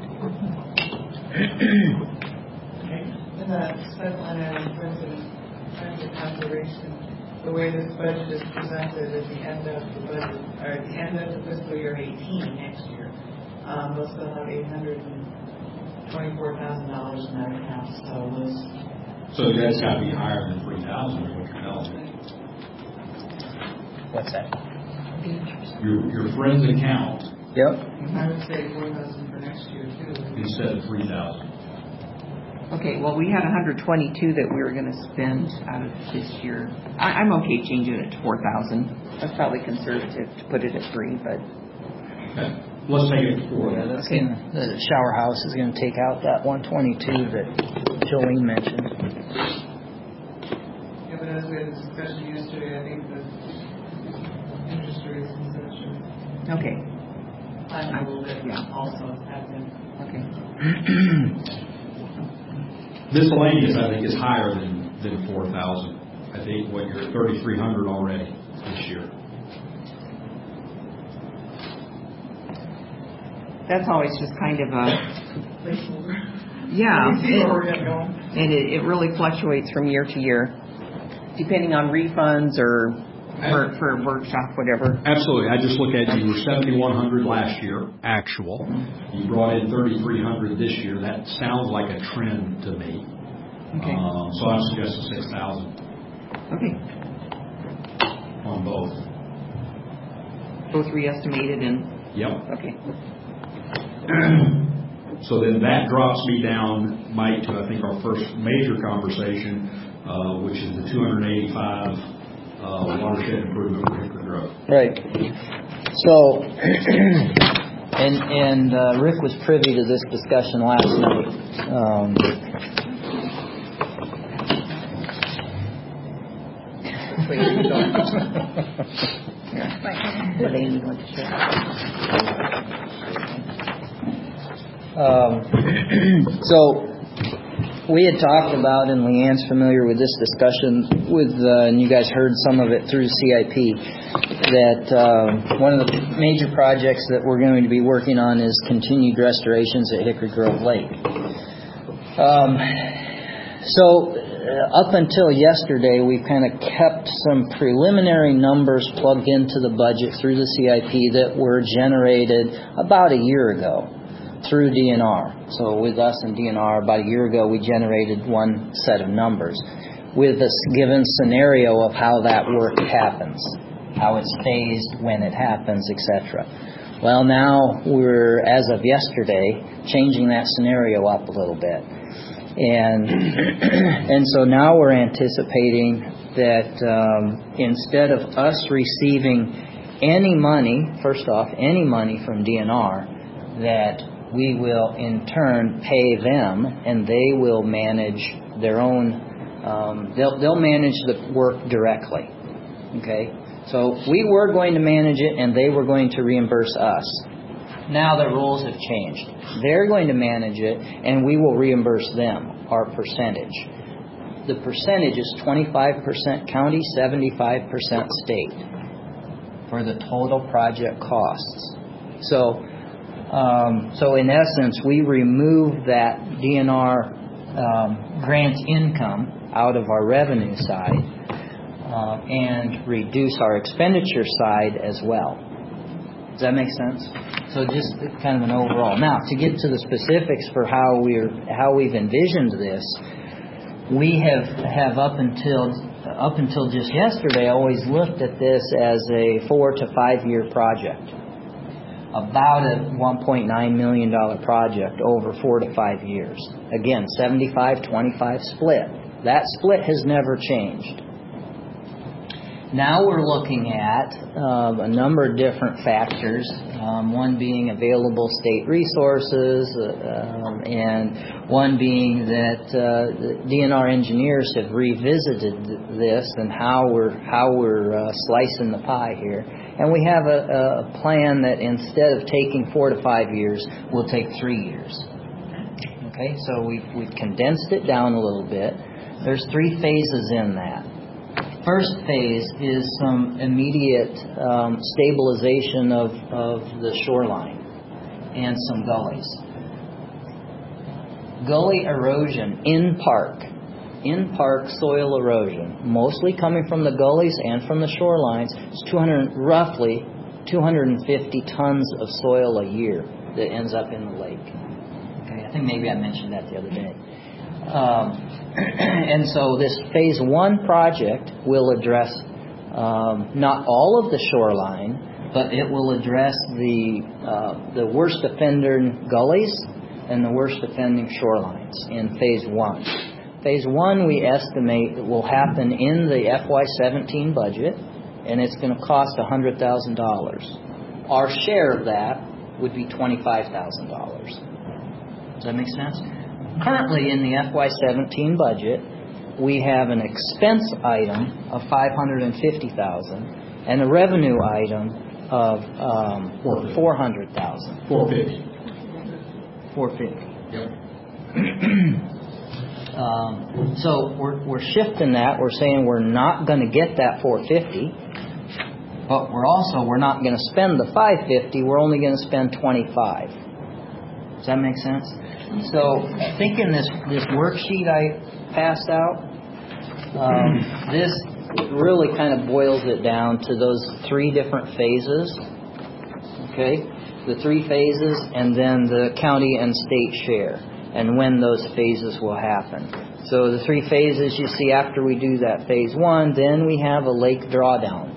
Okay. And that second line item, friends of, friends of conservation, the way this budget is presented at the end of the budget, or at the end of the fiscal year eighteen next year, um, we'll still have eight hundred twenty-four thousand dollars in that account. So those. So that's got to be higher than three thousand, is what you're telling me. What's that? Your your friend's account. Yep. I would say four thousand for next year too. Instead of three thousand. Okay, well, we had one hundred twenty-two that we were going to spend out of this year. I, I'm okay changing it to four thousand. That's probably conservative to put it at three, but. Okay. Let's take it to four. Yeah, that's gonna, the shower house is going to take out that one twenty-two that Jolene mentioned. Yeah, but as we had a discussion yesterday, I think the interest rates and such are Okay. climbing a little bit. Yeah. Also happening. Okay. Miscellaneous, I think, is higher than, than four thousand. I think what you're thirty-three hundred already this year. That's always just kind of a, Placeholder. yeah, See where we're it, going. and it, it really fluctuates from year to year, depending on refunds or for, for workshop, whatever. Absolutely. I just look at you were seventy-one hundred last year, actual. You brought in thirty-three hundred this year. That sounds like a trend to me. Okay. Um, so I'm suggesting six thousand Okay. on both. Both re-estimated and, Yep. okay. So then that drops me down, Mike, to I think our first major conversation, uh, which is the two hundred eighty-five uh, watershed improvement for Hickory Grove. Right. So, and and uh, Rick was privy to this discussion last night. Um, Wait, keep going. Here. What Amy wants to share. Um, so we had talked about, and Leanne's familiar with this discussion, with uh, and you guys heard some of it through C I P, that uh, one of the major projects that we're going to be working on is continued restorations at Hickory Grove Lake. Um, so uh, up until yesterday, we've kind of kept some preliminary numbers plugged into the budget through the C I P that were generated about a year ago through D N R. So with us and D N R, about a year ago, we generated one set of numbers with a given scenario of how that work happens, how it's phased, when it happens, et cetera. Well, now we're, as of yesterday, changing that scenario up a little bit. And and so now we're anticipating that um, instead of us receiving any money, first off, any money from D N R, that we will in turn pay them, and they will manage their own, um, they'll, they'll manage the work directly. Okay? So we were going to manage it, and they were going to reimburse us. Now the roles have changed. They're going to manage it, and we will reimburse them our percentage. The percentage is twenty-five percent county, seventy-five percent state for the total project costs. So, um, so in essence, we remove that D N R um, grant income out of our revenue side uh, and reduce our expenditure side as well. Does that make sense? So just kind of an overall. Now, to get to the specifics for how we're how we've envisioned this, we have have up until up until just yesterday always looked at this as a four to five year project, about a one point nine million dollar project over four to five years. Again, seventy-five twenty-five split. That split has never changed. Now we're looking at uh, a number of different factors, um, one being available state resources, uh, um, and one being that uh, the D N R engineers have revisited this and how we're how we're uh, slicing the pie here. And we have a, a plan that instead of taking four to five years, will take three years. Okay, so we we've condensed it down a little bit. There's three phases in that. First phase is some immediate um, stabilization of, of the shoreline and some gullies. Gully erosion in park, in park soil erosion, mostly coming from the gullies and from the shorelines, is two hundred, roughly two hundred fifty tons of soil a year that ends up in the lake. Okay, I think maybe I mentioned that the other day. Um, and so this phase one project will address um, not all of the shoreline, but it will address the uh, the worst offending gullies and the worst offending shorelines in phase one. Phase one we estimate will happen in the F Y seventeen budget, and it's going to cost one hundred thousand dollars. Our share of that would be twenty-five thousand dollars. Does that make sense? Currently, in the F Y seventeen budget, we have an expense item of five hundred fifty thousand dollars and a revenue item of um, four hundred thousand dollars. four hundred fifty. four hundred fifty. Yep. um, so we're we're shifting that. We're saying we're not going to get that four hundred fifty, but we're also we're not going to spend the five hundred fifty. We're only going to spend twenty-five. Does that make sense? So I think in this, this worksheet I passed out, um, this really kind of boils it down to those three different phases. Okay? The three phases and then the county and state share and when those phases will happen. So the three phases you see after we do that phase one, then we have a lake drawdown.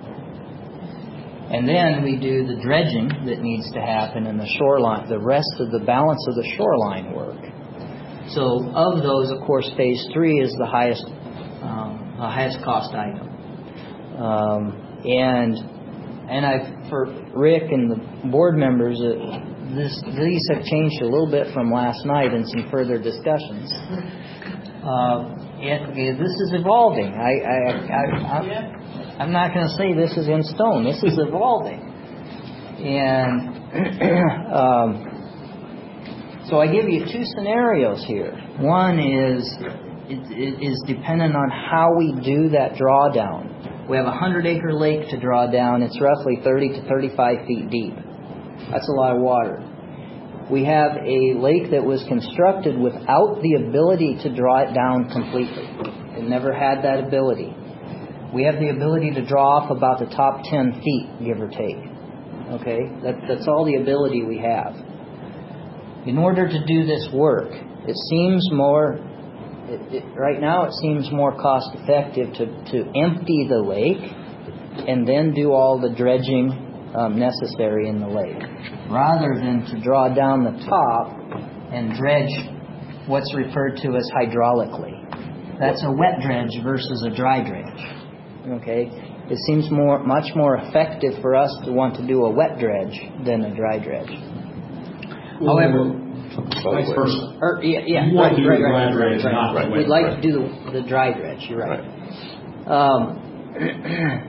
And then we do the dredging that needs to happen in the shoreline, the rest of the balance of the shoreline work. So of those, of course, phase three is the highest, um, the highest cost item. Um, and and I, for Rick and the board members, uh, this, these have changed a little bit from last night in some further discussions. Uh, and this is evolving. I, I, I, I I'm not going to say this is in stone. This is evolving. And um, so I give you two scenarios here. One is it, it is dependent on how we do that drawdown. We have a one hundred acre lake to draw down. It's roughly thirty to thirty-five feet deep. That's a lot of water. we have a lake that was constructed without the ability to draw it down completely. It never had that ability. We have the ability to draw off about the top ten feet, give or take. Okay? That, that's all the ability we have. In order to do this work, it seems more, it, it, right now it seems more cost effective to, to empty the lake and then do all the dredging um, necessary in the lake, rather than to draw down the top and dredge what's referred to as hydraulically. That's a wet dredge versus a dry dredge. Okay? It seems more, much more effective for us to want to do a wet dredge than a dry dredge. However, vice versa. Or, yeah, yeah, you right, want to do right, the dry right, dredge, right, not right. the wet We'd like dredge. to do the, the dry dredge. You're right. Right. Um,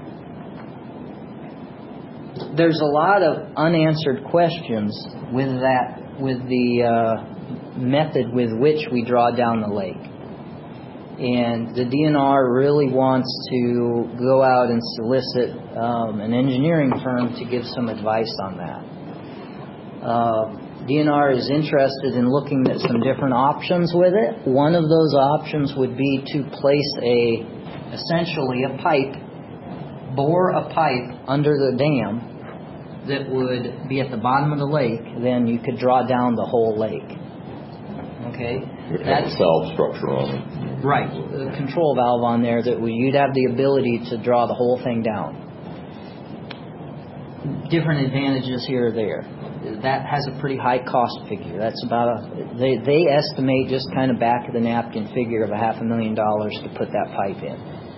there's a lot of unanswered questions with that, with the uh, method with which we draw down the lake. And the D N R really wants to go out and solicit um, an engineering firm to give some advice on that. Uh, D N R is interested in looking at some different options with it. One of those options would be to place a, essentially a pipe, bore a pipe under the dam that would be at the bottom of the lake. Then you could draw down the whole lake. Okay? You'd have a valve structure on it. Right, a control valve on there that you'd have the ability to draw the whole thing down. Different advantages here or there. That has a pretty high cost figure. That's about a, they, they estimate just kind of back of the napkin figure of a half a million dollars to put that pipe in.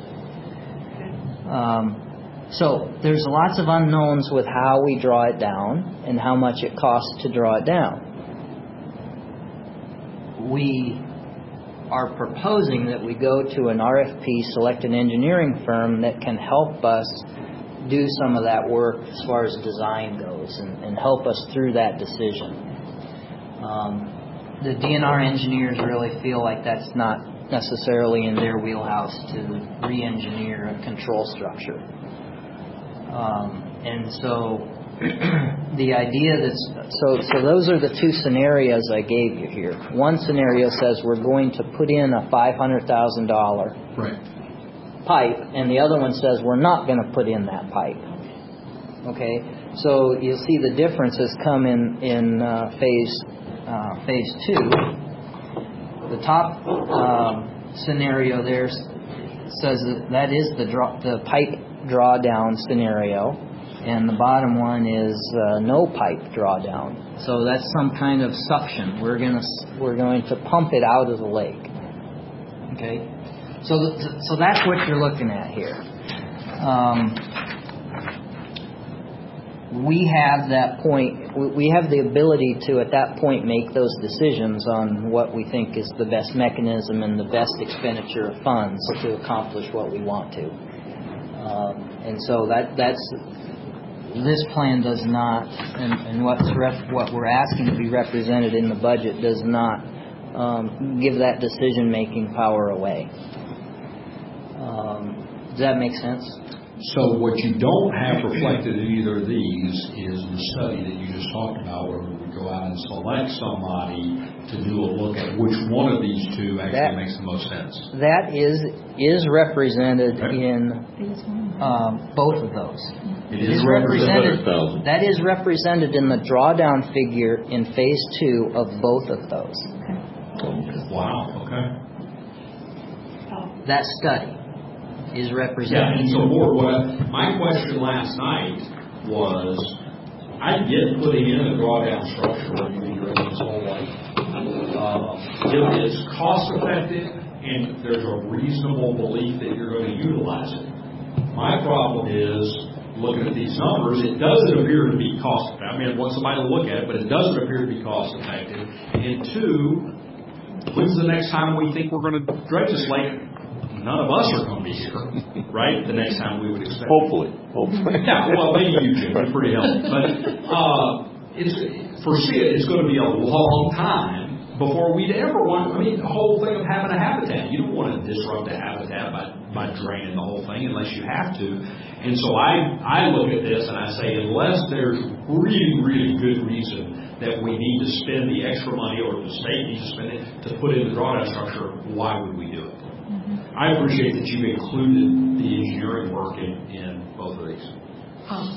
Um, so there's lots of unknowns with how we draw it down and how much it costs to draw it down. We are proposing that we go to an R F P, select an engineering firm that can help us do some of that work as far as design goes and, and help us through that decision. Um, the D N R engineers really feel like that's not necessarily in their wheelhouse to re-engineer a control structure. Um, and so the idea that's, so, so those are the two scenarios I gave you here. One scenario says we're going to put in a five hundred thousand dollars right. pipe, and the other one says we're not going to put in that pipe. Okay, so you'll see the differences come in in uh, phase uh, phase two. The top um, scenario there says that that is the draw, the pipe drawdown scenario, and the bottom one is uh, no pipe drawdown. So that's some kind of suction. We're gonna we're going to pump it out of the lake. Okay. So, th- so that's what you're looking at here. Um, we have that point. We have the ability to, at that point, make those decisions on what we think is the best mechanism and the best expenditure of funds to accomplish what we want to. Um, and so that that's this plan does not, and, and what's rep- what we're asking to be represented in the budget does not um, give that decision-making power away. Um, does that make sense? So what you don't have reflected in either of these is the study that you just talked about, where we would go out and select somebody to do a look at which one of these two actually That- makes the most sense. That is is represented Okay. in um, both of those. It It is is represented. one hundred thousand. That is represented in the drawdown figure in phase two of both of those. Wow, okay. That study is Yeah, represented. and so more, what, I- my question last night was, I get putting in a drawdown structure where you can drill this whole life. Uh, if it's cost effective and there's a reasonable belief that you're going to utilize it. My problem is, looking at these numbers, it doesn't appear to be cost effective. I mean, I want somebody to look at it, but it doesn't appear to be cost effective. And two, when's the next time we think we're going to dredge this lake? None of us are going to be here, right? The next time we would expect. Hopefully. Hopefully. Yeah, well, maybe you, Jim. You're pretty healthy. But uh, it's, foresee it, it's going to be a long time before we'd ever want, I mean, the whole thing of having a habitat. You don't want to disrupt the habitat by, by draining the whole thing unless you have to. And so I, I look at this and I say, unless there's really, really good reason that we need to spend the extra money, or the state needs to spend it to put in the drawdown structure, why would we do it? Mm-hmm. I appreciate that you've included the engineering work in, in both of these. Um,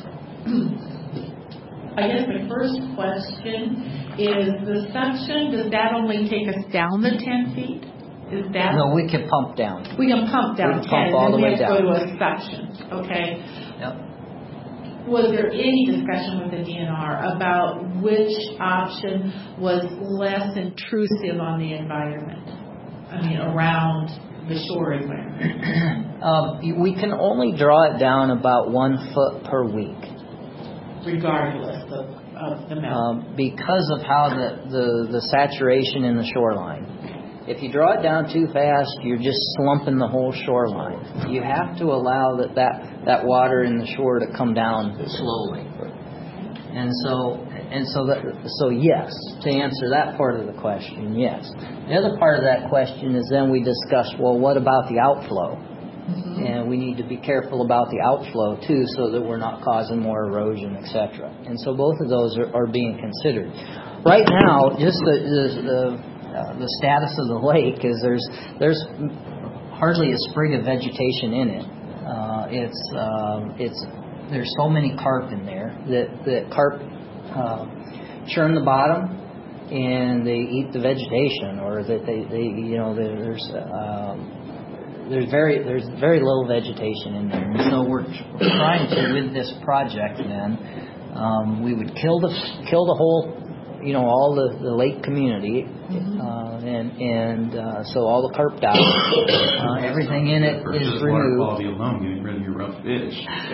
I guess the first question is the suction, does that only take us down the ten feet? Is that? No, we can pump down. We can pump down we can pump ten, all and the then way we have to down. go to a suction, okay? Yep. Was there any discussion with the D N R about which option was less intrusive on the environment? I mean, around the shore environment? um, we can only draw it down about one foot per week. Regardless of, of the melt? Um, because of how the, the, the saturation in the shoreline. If you draw it down too fast, you're just slumping the whole shoreline. You have to allow that, that, that water in the shore to come down slowly. And so, and so, that, so yes, to answer that part of the question, yes. The other part of that question is then we discuss, well, what about the outflow? Mm-hmm. And we need to be careful about the outflow too, so that we're not causing more erosion, et cetera. And so both of those are, are being considered. Right now, just the, the, the Uh, the status of the lake is there's there's hardly a sprig of vegetation in it. Uh, it's um, it's there's so many carp in there that that carp uh, churn the bottom and they eat the vegetation, or that they, they you know there's um, there's very there's very little vegetation in there. And so we're, we're trying to, with this project, then um, we would kill the kill the whole. You know, all the, the lake community, mm-hmm. uh, and and uh, so all the carp die. Uh, everything in it For is just removed. Water quality alone, getting rid of your rough fish.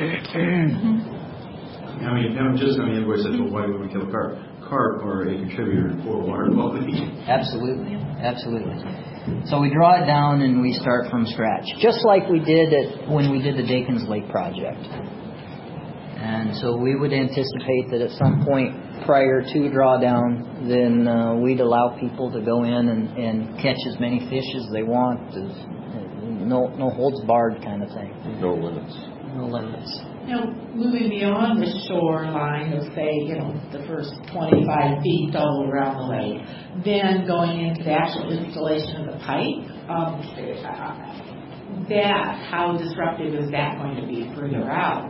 I mean, I'm just I mean, everybody says, well, why would we kill carp? Carp are a contributor to poor water quality. Absolutely, absolutely. So we draw it down and we start from scratch, just like we did at, when we did the Dakins Lake project. And so we would anticipate that at some point prior to drawdown, then uh, we'd allow people to go in and, and catch as many fish as they want. As, no, no holds barred kind of thing. No limits. No limits. Now, moving beyond the shoreline of, say, you know, the first twenty-five feet all around the lake, then going into the actual installation of the pipe, um, that, how disruptive is that going to be further out?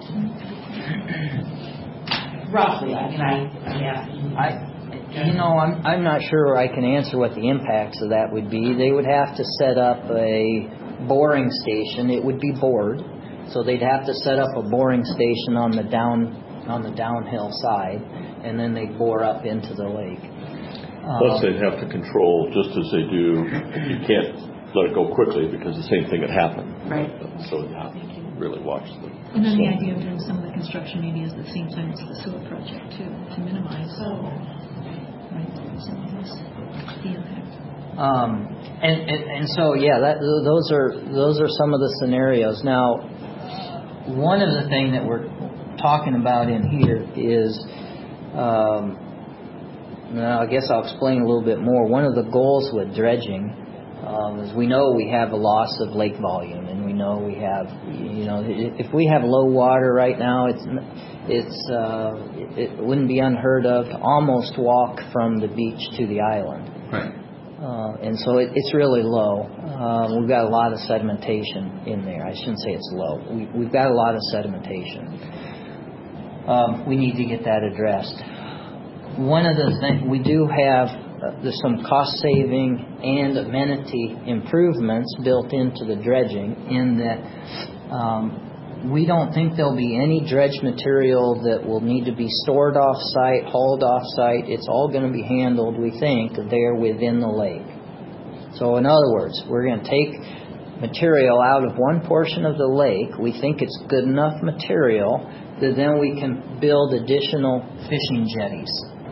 Roughly, I mean, I, I'm asking. I, you know, I'm I'm not sure I can answer what the impacts of that would be. They would have to set up a boring station. It would be bored, so they'd have to set up a boring station on the down on the downhill side, and then they'd bore up into the lake. Plus, Um, they'd have to control, just as they do. You can't let it go quickly because the same thing would happen. Right. So you have to really watch the. And then the idea of doing some of the construction maybe is at the same time as the sewer project too, to minimize Oh. right, some of this, the impact. Um, and, and and so yeah, that those are those are some of the scenarios. Now, one of the things that we're talking about in here is, um, now I guess I'll explain a little bit more. One of the goals with dredging um, is we know we have a loss of lake volume, and we know we have, you know, if we have low water right now, it's it's uh, it, it wouldn't be unheard of to almost walk from the beach to the island. Right. Uh, and so it, it's really low. Uh, we've got a lot of sedimentation in there. I shouldn't say it's low. We, we've got a lot of sedimentation. Um, we need to get that addressed. One of the things, we do have uh, there's some cost-saving and amenity improvements built into the dredging, in that um, we don't think there'll be any dredge material that will need to be stored off-site, hauled off-site. It's all going to be handled, we think, there within the lake. So in other words, we're going to take material out of one portion of the lake. We think it's good enough material that then we can build additional fishing jetties.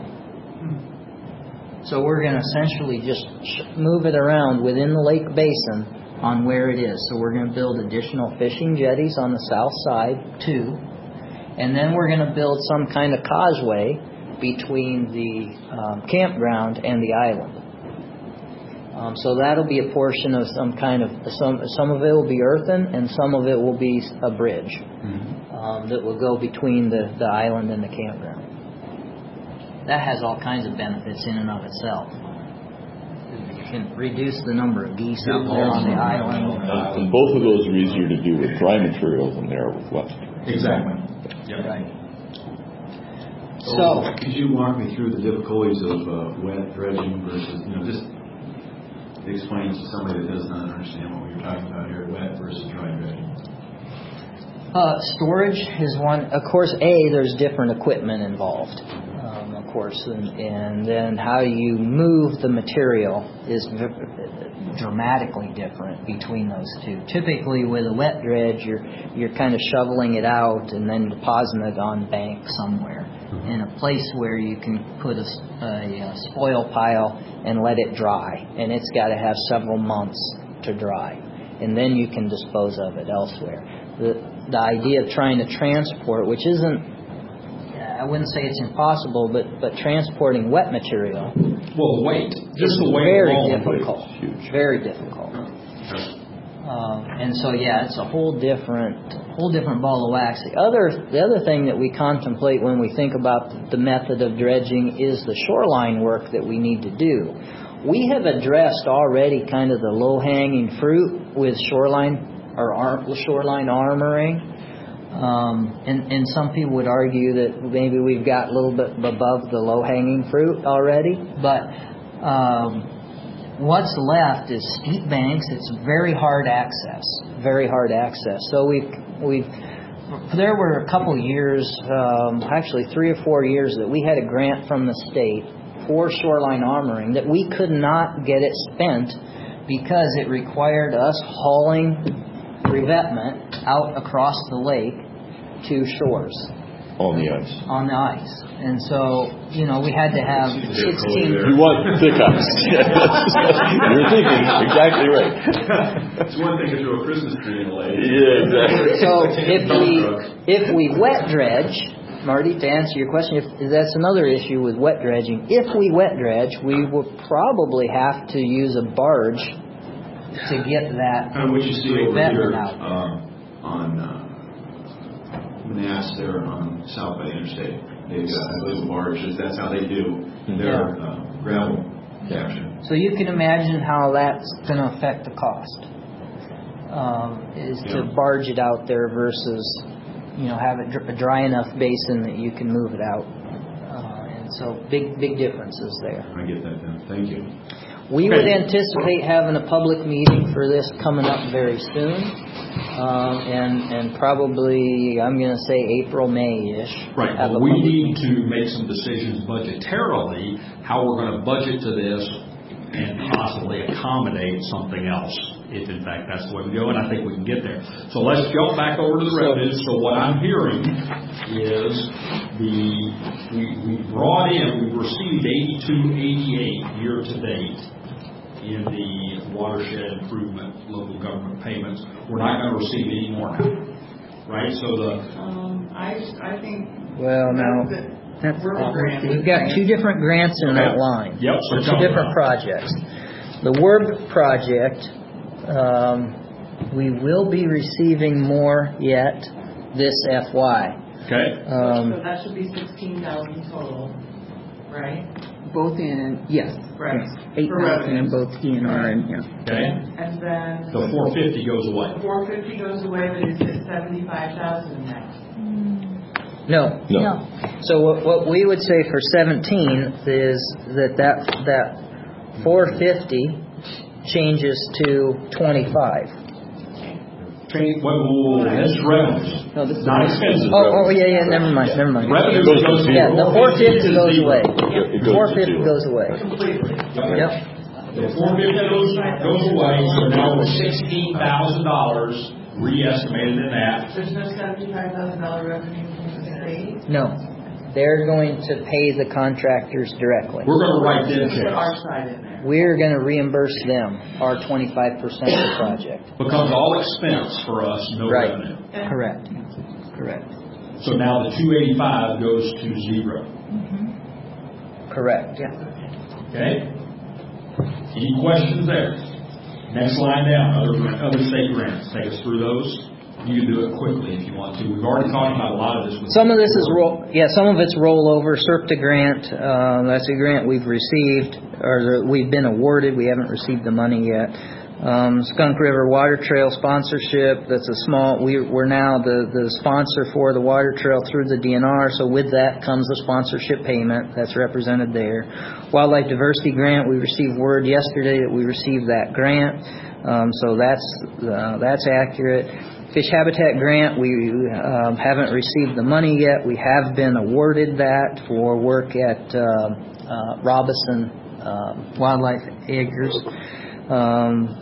So we're going to essentially just move it around within the lake basin on where it is. So we're going to build additional fishing jetties on the south side too. And then we're going to build some kind of causeway between the um, campground and the island. Um, so that'll be a portion of some kind of, some some of it will be earthen and some of it will be a bridge um, that will go between the, the island and the campground. that has all kinds of benefits in and of itself. You can reduce the number of geese out there on the island. And both of those are easier to do with dry material than they are with wet. Exactly. Yep. Right. So, could you walk me through the difficulties of uh, wet dredging versus, you know, just explain to somebody that does not understand what we're talking about here, wet versus dry dredging? Uh, storage is one. Of course, A, there's different equipment involved, um, of course, and, and then how you move the material is v- dramatically different between those two. Typically, with a wet dredge, you're you're kind of shoveling it out and then depositing it on bank somewhere in a place where you can put a, a, a spoil pile and let it dry, and it's got to have several months to dry, and then you can dispose of it elsewhere. The the idea of trying to transport, which isn't, I wouldn't say it's impossible, but but transporting wet material, well, the weight, just the weight very alone, difficult, very difficult. Um, and so, yeah, it's a whole different, whole different ball of wax. The other, the other thing that we contemplate when we think about the method of dredging is the shoreline work that we need to do. We have addressed already kind of the low-hanging fruit with shoreline or ar- shoreline armoring, um, and, and some people would argue that maybe we've got a little bit above the low-hanging fruit already, but. Um, What's left is steep banks. It's very hard access, very hard access. So we've, we've, there were a couple years, um, actually three or four years, that we had a grant from the state for shoreline armoring that we could not get it spent because it required us hauling revetment out across the lake to shores. On the ice. On the ice. And so, you know, we had to have sixteen... You want thick ice. You're thinking exactly right. It's one thing to throw a Christmas tree in the lake. Yeah, exactly. So if we, if we wet dredge, Marty, to answer your question, if, that's another issue with wet dredging. If we wet dredge, we will probably have to use a barge to get that kind of what you see over here out. uh, on uh, Manass there on South Bay Interstate. They've got, I believe, barges. That's how they do their Yeah. uh, gravel capture. So you can imagine how that's going to affect the cost. Um, is Yeah. to barge it out there versus, you know, have it dr- a dry enough basin that you can move it out. Uh, and so big, big differences there. I get that then. Thank you. We would anticipate having a public meeting for this coming up very soon, um, and and probably I'm going to say April, May-ish. Right. have Well, a we public need meeting. to make some decisions budgetarily how we're going to budget to this and possibly accommodate something else, if in fact that's the way we go, and I think we can get there. So let's jump back over to the revenues. So what I'm hearing is the we, we brought in, we received eighty-two eighty-eight year to date in the watershed improvement local government payments. We're not going to receive any more now, right? So the Um, I, I think. Well, now, That's that's, grant. we've got two different grants in that line. Yep, so For tell two me different about projects. The W R B project, um, we will be receiving more yet this F Y. okay. Um, So that should be sixteen thousand total, right? Both in, yes. Right. Eight For thousand in revenues. both D N R and, yeah. Okay. And then The four fifty goes away. four fifty goes away, but is it seventy-five thousand now? No. No. So what, what we would say for seventeen is that that, that four fifty changes to twenty-five. Wait, whoa, whoa, whoa, this is revenues, No, this is not expenses. Oh, oh, yeah, yeah, never mind, never mind. Revenues Goes to goes zero. Yeah, the four fifty goes away. It goes four to fifty zero. goes away. Completely. Yep. The four fifty goes, goes away, so now we're sixteen thousand dollars re-estimated in that. There's no seventy-five thousand dollar revenue from the state? No. They're going to pay the contractors directly. We're going to write them Just put our checks. side in there. We're going to reimburse them our twenty-five percent of the project. Becomes all expense for us, no Right. revenue. Correct. Correct. So now the two eighty-five goes to zero. Correct. Okay? Any questions there? Next line down, other, other state grants. Take us through those. you can do it quickly if you want to. We've already talked about a lot of this. With some of this is roll, yeah, some of it's rollover. SERPTA grant, uh, that's a grant we've received, or the, we've been awarded. We haven't received the money yet. Um, Skunk River Water Trail sponsorship, that's a small, we, we're now the, the sponsor for the water trail through the D N R, so with that comes a sponsorship payment that's represented there. Wildlife Diversity Grant, we received word yesterday that we received that grant, um, so that's, uh, that's accurate. Fish Habitat Grant, we um, haven't received the money yet. We have been awarded that for work at uh, uh, Robinson uh, Wildlife Acres. Um,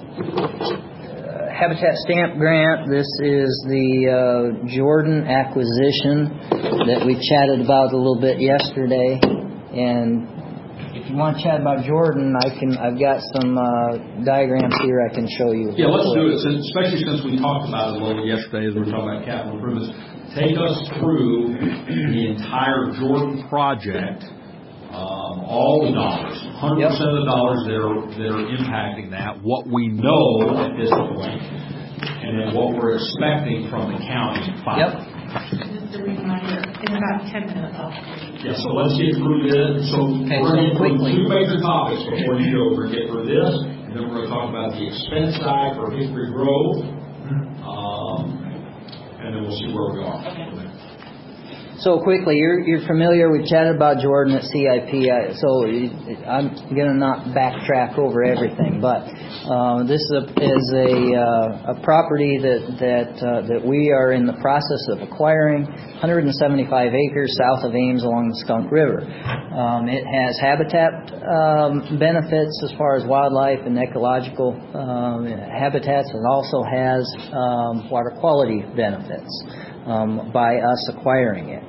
Habitat Stamp Grant, this is the uh, Jordan acquisition that we chatted about a little bit yesterday. And if you want to chat about Jordan, I can, I've got some uh, diagrams here I can show you. Yeah, let's do it, since, especially since we talked about it a little yesterday as we were talking about capital improvements. Take us through the entire Jordan project, um, all the dollars, one hundred percent of the dollars that are, that are impacting that, what we know at this point, and then what we're expecting from the county. Yep. Just a reminder, in about ten minutes, I'll Yeah, so let's get through this. So okay, we're going to so quickly. two major topics before you go. We're going to get through this, and then we're going to talk about the expense side for Hickory Grove, um, and then we'll see where we are. Okay. So quickly, you're, you're familiar, we chatted about Jordan at C I P, I, so I'm going to not backtrack over everything, but uh, this is a, is a, uh, a property that that uh, that we are in the process of acquiring, one hundred seventy-five acres south of Ames along the Skunk River. Um, it has habitat um, benefits as far as wildlife and ecological um, habitats. It also has um, water quality benefits. Um, by us acquiring it.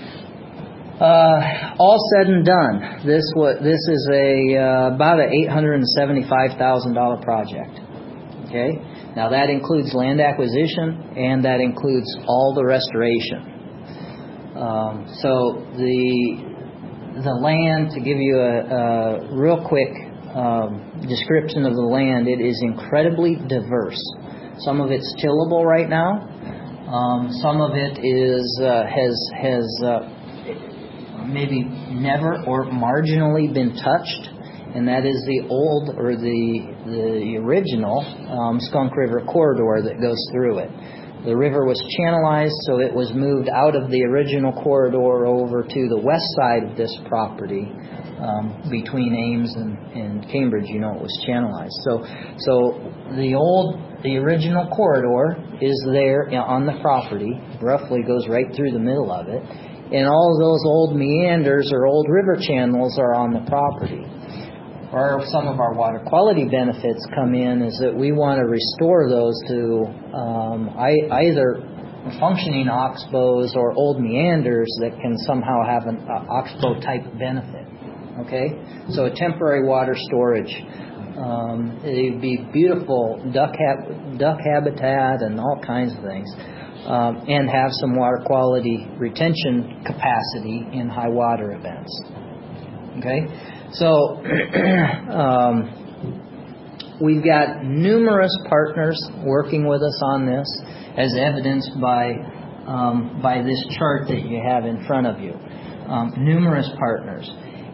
Uh, all said and done, this what this is a uh, about an eight hundred seventy-five thousand dollar project. Okay, now that includes land acquisition and that includes all the restoration. Um, so the the land, to give you a, a real quick um, description of the land, it is incredibly diverse. Some of it's tillable right now. Um, some of it is uh, has has uh, maybe never or marginally been touched, and that is the old or the the original um, Skunk River corridor that goes through it. The river was channelized, so it was moved out of the original corridor over to the west side of this property, um, between Ames and, and Cambridge. You know, it was channelized. So, so the old, the original corridor is there on the property. Roughly goes right through the middle of it, and all of those old meanders or old river channels are on the property. Where some of our water quality benefits come in is that we want to restore those to um, either functioning oxbows or old meanders that can somehow have an uh, oxbow type benefit. Okay, so a temporary water storage. Um, it'd be beautiful duck ha- duck habitat and all kinds of things, um, and have some water quality retention capacity in high water events. Okay. So um, we've got numerous partners working with us on this, as evidenced by um, by this chart that you have in front of you. Um, numerous partners.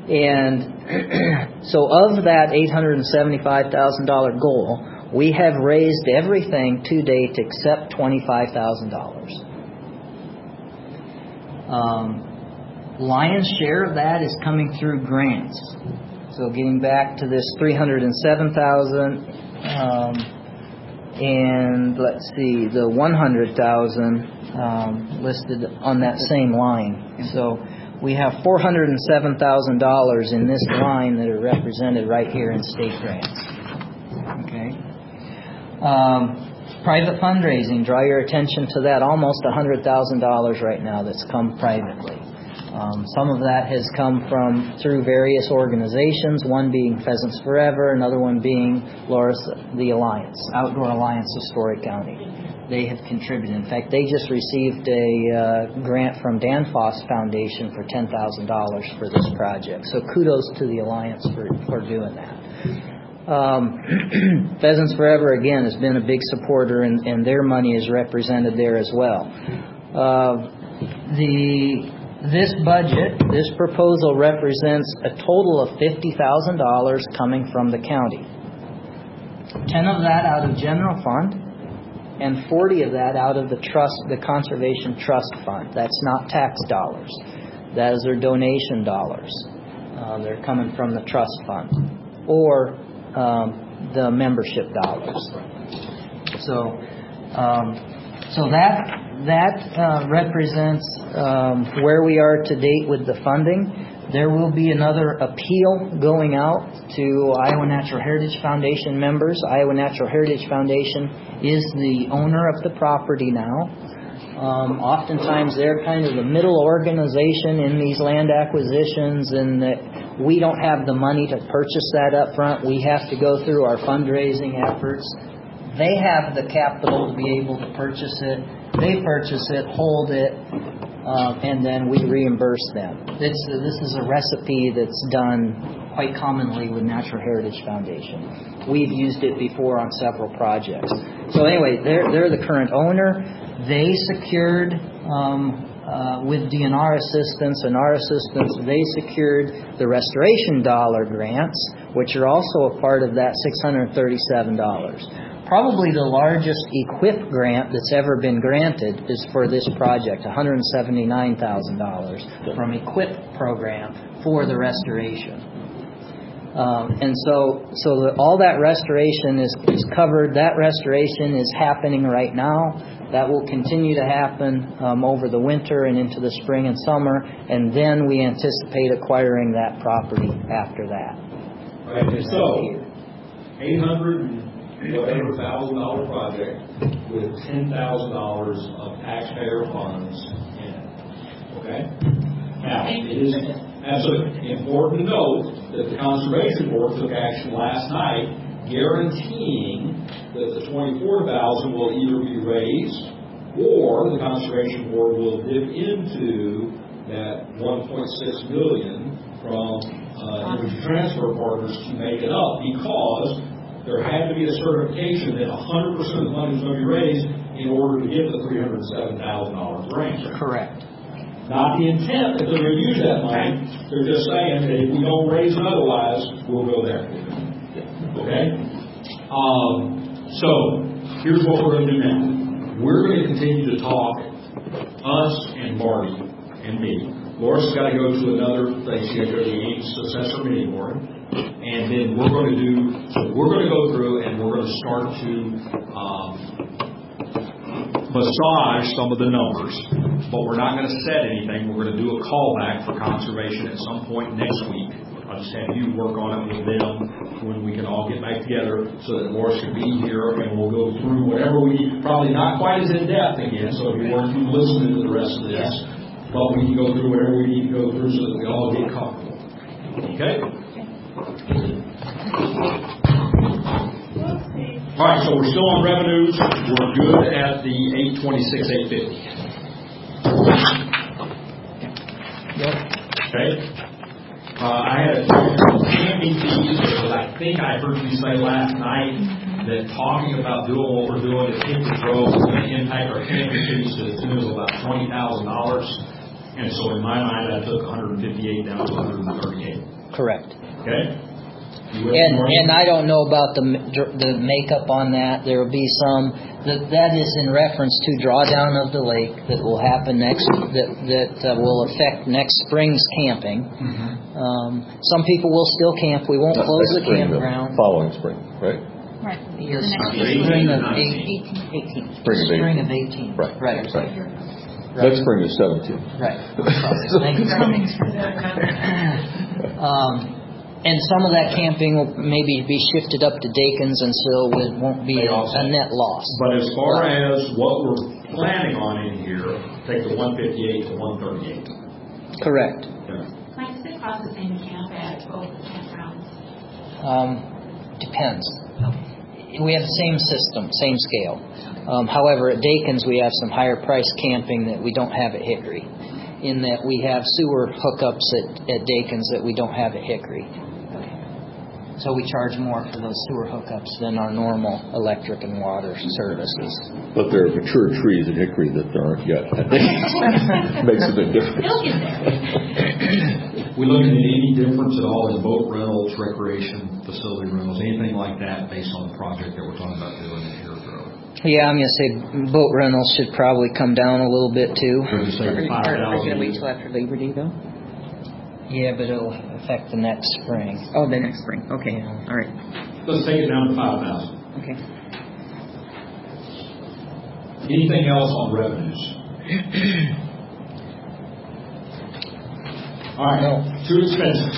And so of that eight hundred seventy-five thousand dollars goal, we have raised everything to date except twenty-five thousand dollars. Um, lion's share of that is coming through grants. So getting back to this three hundred seven thousand dollars, um, and let's see, the one hundred thousand dollars um, listed on that same line. So we have four hundred seven thousand dollars in this line that are represented right here in state grants. Okay. Um, private fundraising, draw your attention to that. Almost one hundred thousand dollars right now that's come privately. Um, some of that has come from through various organizations, one being Pheasants Forever, another one being Loris the Alliance, Outdoor Alliance of Story County. They have contributed. In fact, they just received a uh, grant from Danfoss Foundation for ten thousand dollars for this project. So kudos to the Alliance for, for doing that. Um, Pheasants Forever, again, has been a big supporter, and, and their money is represented there as well. Uh, the this budget, this proposal represents a total of fifty thousand dollars coming from the county. ten of that out of general fund, and forty of that out of the trust, the Conservation Trust Fund. That's not tax dollars. That is their donation dollars. Uh, they're coming from the trust fund or um, the membership dollars. So, um, so that that uh, represents um, where we are to date with the funding. There will be another appeal going out to Iowa Natural Heritage Foundation members. Iowa Natural Heritage Foundation is the owner of the property now. Um, oftentimes they're kind of the middle organization in these land acquisitions, and that we don't have the money to purchase that up front. We have to go through our fundraising efforts. They have the capital to be able to purchase it. They purchase it, hold it, uh, and then we reimburse them. It's, this is a recipe that's done quite commonly with Natural Heritage Foundation. We've used it before on several projects. So anyway, they're, they're the current owner. They secured, um, uh, with D N R assistance and our assistance, they secured the restoration dollar grants, which are also a part of that six hundred thirty-seven dollars. Probably the largest EQIP grant that's ever been granted is for this project, one hundred seventy-nine thousand dollars from EQIP program for the restoration. Um, and so so the, all that restoration is, is covered. That restoration is happening right now. That will continue to happen um, over the winter and into the spring and summer, and then we anticipate acquiring that property after that. Right, so eight hundred whatever thousand dollar project with ten thousand dollars of taxpayer funds in it. Okay? Now, it is absolutely important to note that the Conservation Board took action last night guaranteeing that the twenty-four thousand dollars will either be raised or the Conservation Board will dip into that one point six million dollars from uh, Energy Transfer Partners to make it up, because there had to be a certification that one hundred percent of the money was going to be raised in order to get the three hundred seven thousand dollars grant. Correct. Not the intent that they're going to use that money. They're just saying that if we don't raise it otherwise, we'll go there. Okay? Um, so, here's what we're going to do now. We're going to continue to talk, us and Marty and me. Laura's got to go to another thing. She's got to go to the Ames Successor Meeting Board. And then we're going to do, so we're going to go through and we're going to start to um, massage some of the numbers. But we're not going to set anything. We're going to do a callback for conservation at some point next week. I'll just have you work on it with them when we can all get back together so that Morris can be here, and we'll go through whatever we need. Probably not quite as in-depth again, so if you weren't listening to the rest of this, but we can go through whatever we need to go through so that we all get comfortable. Okay? All right, so we're still on revenues. We're good at the eight twenty-six, eight fifty. Okay? Uh, I had a camping fees, because I think I heard you say last night that talking about doing what we're doing at Kingford Grove is going to impact our camping fees to the tune of about twenty thousand dollars. And so in my mind, I took one hundred fifty-eight down to one hundred thirty-eight. Correct. Okay? And and I don't know about the the makeup on that. There will be some that that is in reference to drawdown of the lake that will happen next that that uh, will affect next spring's camping. Mm-hmm. Um, some people will still camp. We won't Not close the spring, campground. The following spring, right? Right. Yes, The next spring of eighteen. eighteen. Spring of Spring eighteen. of eighteen. Right. Right. Right. Right. That spring is seventeen. Right. Thank you. um, and some of that camping will maybe be shifted up to Dakins, and so it won't be a, a net loss. But as far as what we're planning on in here, take the one fifty-eight to one thirty-eight. Correct. Okay. Mike, does it cost the same to camp at both campgrounds? Um, depends. We have the same system, same scale. Um, however, at Dakins we have some higher price camping that we don't have at Hickory, in that we have sewer hookups at, at Dakins that we don't have at Hickory. So we charge more for those sewer hookups than our normal electric and water services. But there are mature trees in Hickory that there aren't yet. I think makes a big difference. They'll get there. We looking at any difference at all in boat rentals, recreation facility rentals, anything like that based on the project that we're talking about doing in Hillsborough? Yeah, I'm going to say boat rentals should probably come down a little bit too. Or just say Are, five are, are you going to wait thousand. till after Labor Day, though? Yeah, but it'll affect the next spring. Oh, the next spring. Okay. Yeah. All right. Let's take it down to five thousand. Okay. Anything else on revenues? All right, two expenses.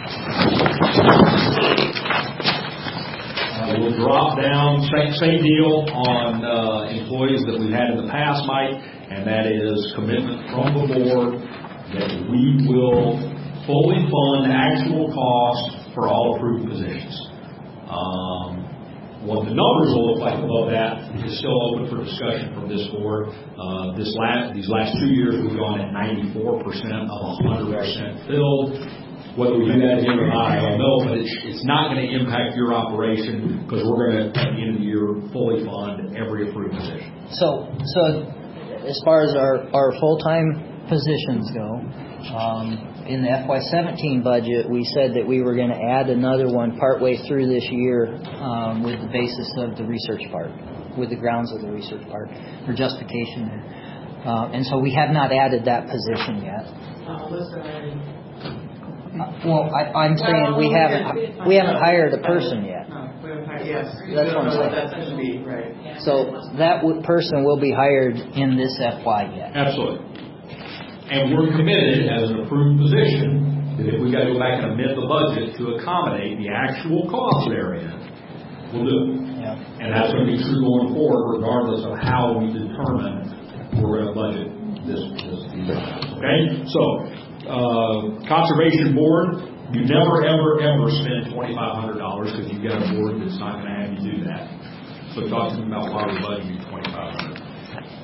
Uh, we'll drop down, same, same deal on uh, employees that we've had in the past, Mike, and that is commitment from the board that we will fully fund actual costs for all approved positions. Um, what the numbers will look like above that is still open for discussion from this board. Uh, this last, these last two years we've gone at ninety-four percent of one hundred percent filled. Whether we do that again or not, I don't know, but it's, it's not going to impact your operation because we're going to, at the end of the year, fully fund every approved position. So, so as far as our, our full-time positions go, um, in the F Y seventeen budget, we said that we were going to add another one partway through this year um, with the basis of the research part, with the grounds of the research part, or justification there. Uh, and so we have not added that position yet. Uh, listen, I- Uh, well, I, I'm saying we haven't we haven't hired a person yet. No, we haven't hired, yes. That's what I'm saying. That's going to be, right. So that w- person will be hired in this F Y yet. Absolutely. And we're committed as an approved position that if we got to go back and amend the budget to accommodate the actual cost area, we'll do it. Yeah. And that's going to be true going forward regardless of how we determine we're going to budget this. this okay? So, uh, Conservation Board, you never, ever, ever spend twenty-five hundred dollars because you've got a board that's not going to have you do that. So talk to me about why we're budgeting twenty-five hundred dollars.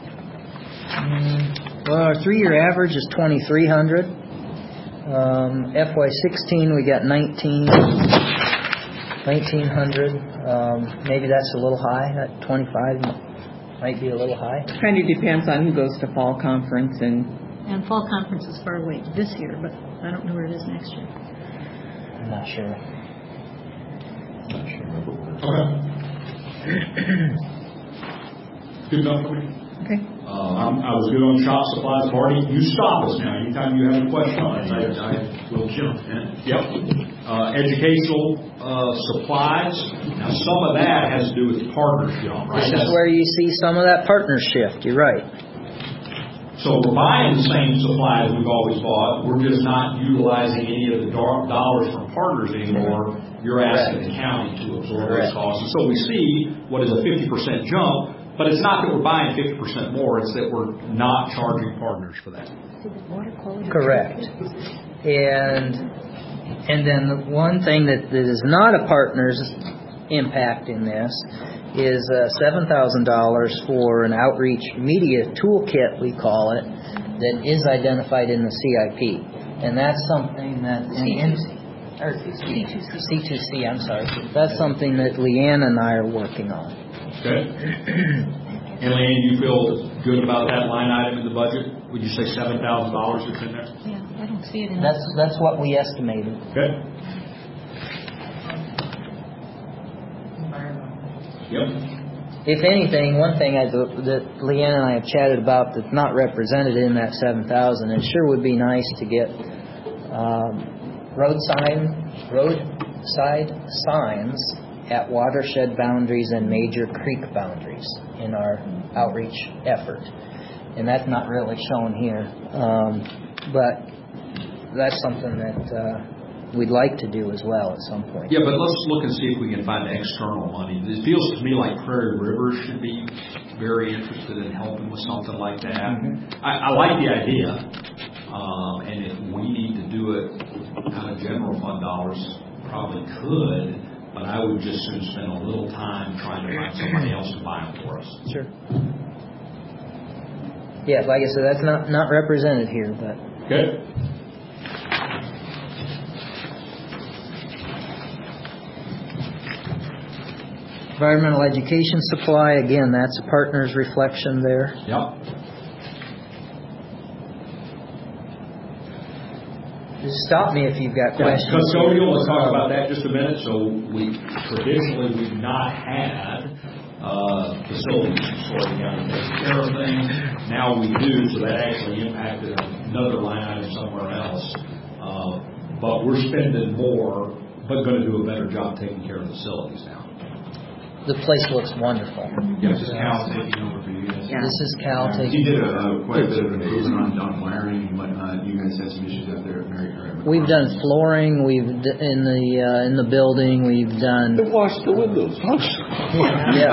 Mm, well, our three-year average is twenty-three hundred. Um, F Y sixteen, we got nineteen, nineteen hundred. Um, maybe that's a little high. That twenty-five might be a little high. Kind of depends on who goes to fall conference and. And fall conference is far away this year, but I don't know where it is next year. I'm not sure. Not sure remember where. Okay. Good enough for me. Okay. Uh, I'm, I was good on shop supplies. Marty, you stop us now. Anytime you have a question on it, I, I will jump in. Yep. Uh, educational uh, supplies. Now, some of that has to do with partnership, right? This is where you see some of that partner shift. You're right. So we're buying the same supplies we've always bought. We're just not utilizing any of the do- dollars from partners anymore. You're asking the county to absorb those costs. And so we see what is a fifty percent jump, but it's not that we're buying fifty percent more. It's that we're not charging partners for that. Correct. And and then the one thing that, that is not a partner's impact in this is uh, seven thousand dollars for an outreach media toolkit, we call it, that is identified in the C I P. And that's something that... C two C. Or C two C, I'm sorry. That's something that Leanne and I are working on. Okay. And Leanne, you feel good about that line item in the budget? Would you say seven thousand dollars is in there? Yeah, I don't see it in That's that's what we estimated. Okay. Yep. If anything, one thing I, that Leanne and I have chatted about that's not represented in that seven thousand, it sure would be nice to get um, road sign, roadside signs at watershed boundaries and major creek boundaries in our outreach effort. And that's not really shown here, um, but that's something that uh, we'd like to do as well at some point. Yeah, but let's look and see if we can find external money. It feels to me like Prairie River should be very interested in helping with something like that. Mm-hmm. I, I like the idea, um, and if we need to do it out of general fund dollars, probably could, but I would just soon spend a little time trying to find somebody else to buy them for us. Sure. Yeah, like I said, that's not, not represented here, but... Okay. Environmental education supply, again, that's a partner's reflection there. Yep. Just stop me if you've got Yeah, questions. custodial, let's talk about that just a minute. So we, traditionally, we've not had uh, facilities sorting out and taking care of things. Now we do, so that actually impacted another line item somewhere else. Uh, but we're spending more, but going to do a better job taking care of facilities now. The place looks wonderful. Yeah, just Cal taking over for you guys. Yeah. This is Cal Yeah, taking. He did a, uh, quite a bit of improvement on, on wiring and whatnot. You guys had some issues out there at Mary. We've done flooring. We've d- in the uh, in the building. We've done. They washed the windows. Yeah.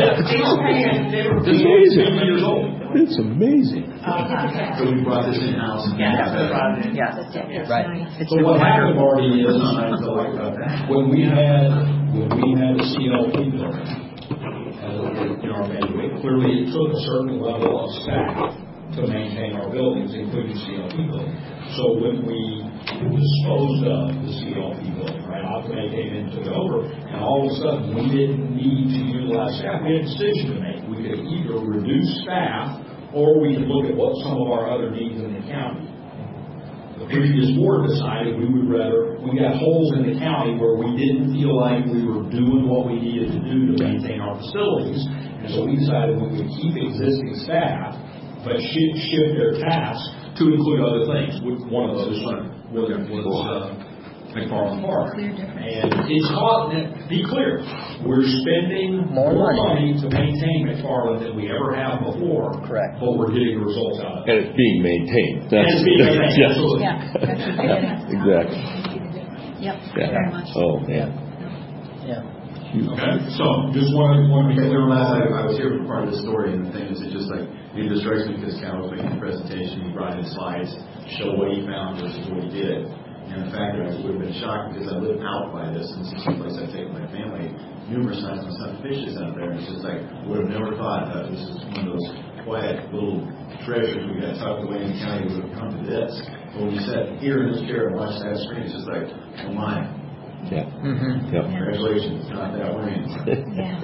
It's amazing. It's amazing. So we brought this in-house. Yeah. Yeah. Right. So what happened, Marty, is when we had when we had the C L P building, uh, in our manual, clearly it took a certain level of staff to maintain our buildings, including C L P building. So when we disposed of the C L P building, right, Alcoa came in, took it over, and all of a sudden we didn't need to utilize staff. We had a decision to make. We could either reduce staff or we could look at what some of our other needs in the county. The previous board decided we would rather, we got holes in the county where we didn't feel like we were doing what we needed to do to maintain our facilities, and so we decided we would keep existing staff, but shift, shift their tasks to include other things. One of those was, was uh, McFarland Park. And it's called, be clear, we're spending More more, money. money to maintain McFarland than we ever have before. Correct. But we're getting the results out of it. And it's being maintained. And it's being maintained, Yes. absolutely. Yeah, that's a good answer. Exactly. Yep, Yeah. very much. Oh, man. Yeah. Okay, so just want to want to be Okay, clear when on last that. I, I was here for part of the story, and the thing is, it just like, it just strikes me because Cal was making a presentation, he brought in slides, show what he found versus what he did. And the fact that I would have been shocked because I live out by this, and this is someplace I take my family numerous times. My son fishes out there, and it's just like, would have never thought that this is one of those quiet little treasures we got tucked away in the county would have come to this. But when you sat here in this chair and watched that screen, it's just like, oh my. Yeah. Mm-hmm. Yep. Congratulations, it's not that rain. Yeah.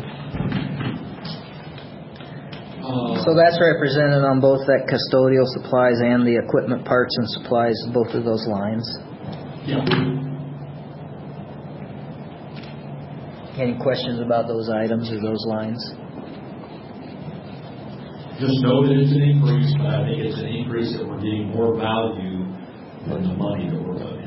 Uh, So that's represented on both that custodial supplies and the equipment parts and supplies, both of those lines. yeah. Any questions about those items or those lines? Just know that it's an increase, but I think it's an increase that we're getting more value than the money that we're putting in.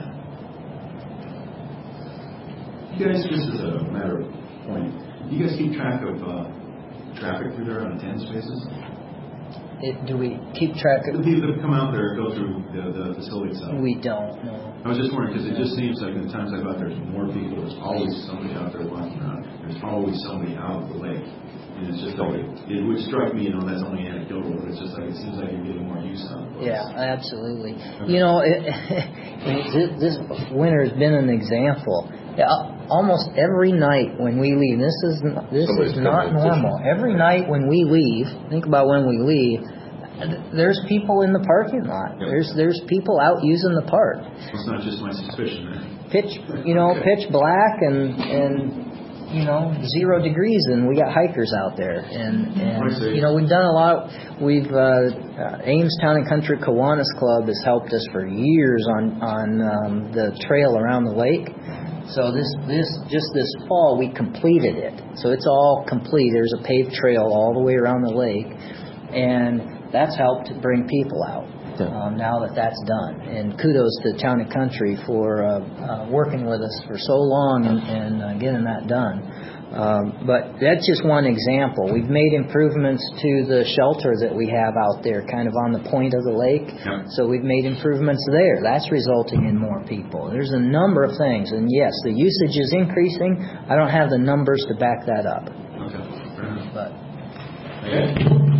You guys, just as a matter of point, you guys keep track of uh, traffic through there on attendance spaces? It, do we keep track The of? people that come out there go through the, the facility itself. We don't know. I was just wondering, because it just seems like the times I go out there, there's more people, there's always somebody out there walking around, there's always somebody out of the lake. And it's just like, it would strike me, you know, that's only anecdotal, but it's just like, it seems like you're getting more use out of it. Yeah, absolutely. You know, it, it, this winter has been an example. Yeah, almost every night when we leave, this is this Somebody's is not coming in normal. Every night when we leave, think about when we leave. There's people in the parking lot. Yep. There's there's people out using the park. It's not just my suspicion, man. Pitch, you know, pitch black and and you know zero degrees, and we got hikers out there. And and you know we've done a lot. We've uh, uh, Ames Town and Country Kiwanis Club has helped us for years on on um, the trail around the lake. So this this just this fall we completed it. So it's all complete. There's a paved trail all the way around the lake, and that's helped bring people out. Um, now that that's done, and kudos to Town and Country for uh, uh, working with us for so long and, and uh, getting that done. Um, but that's just one example. We've made improvements to the shelter that we have out there, kind of on the point of the lake. Yeah. So we've made improvements there. That's resulting in more people. There's a number of things, and yes, the usage is increasing. I don't have the numbers to back that up, Okay, fair enough. but. Okay.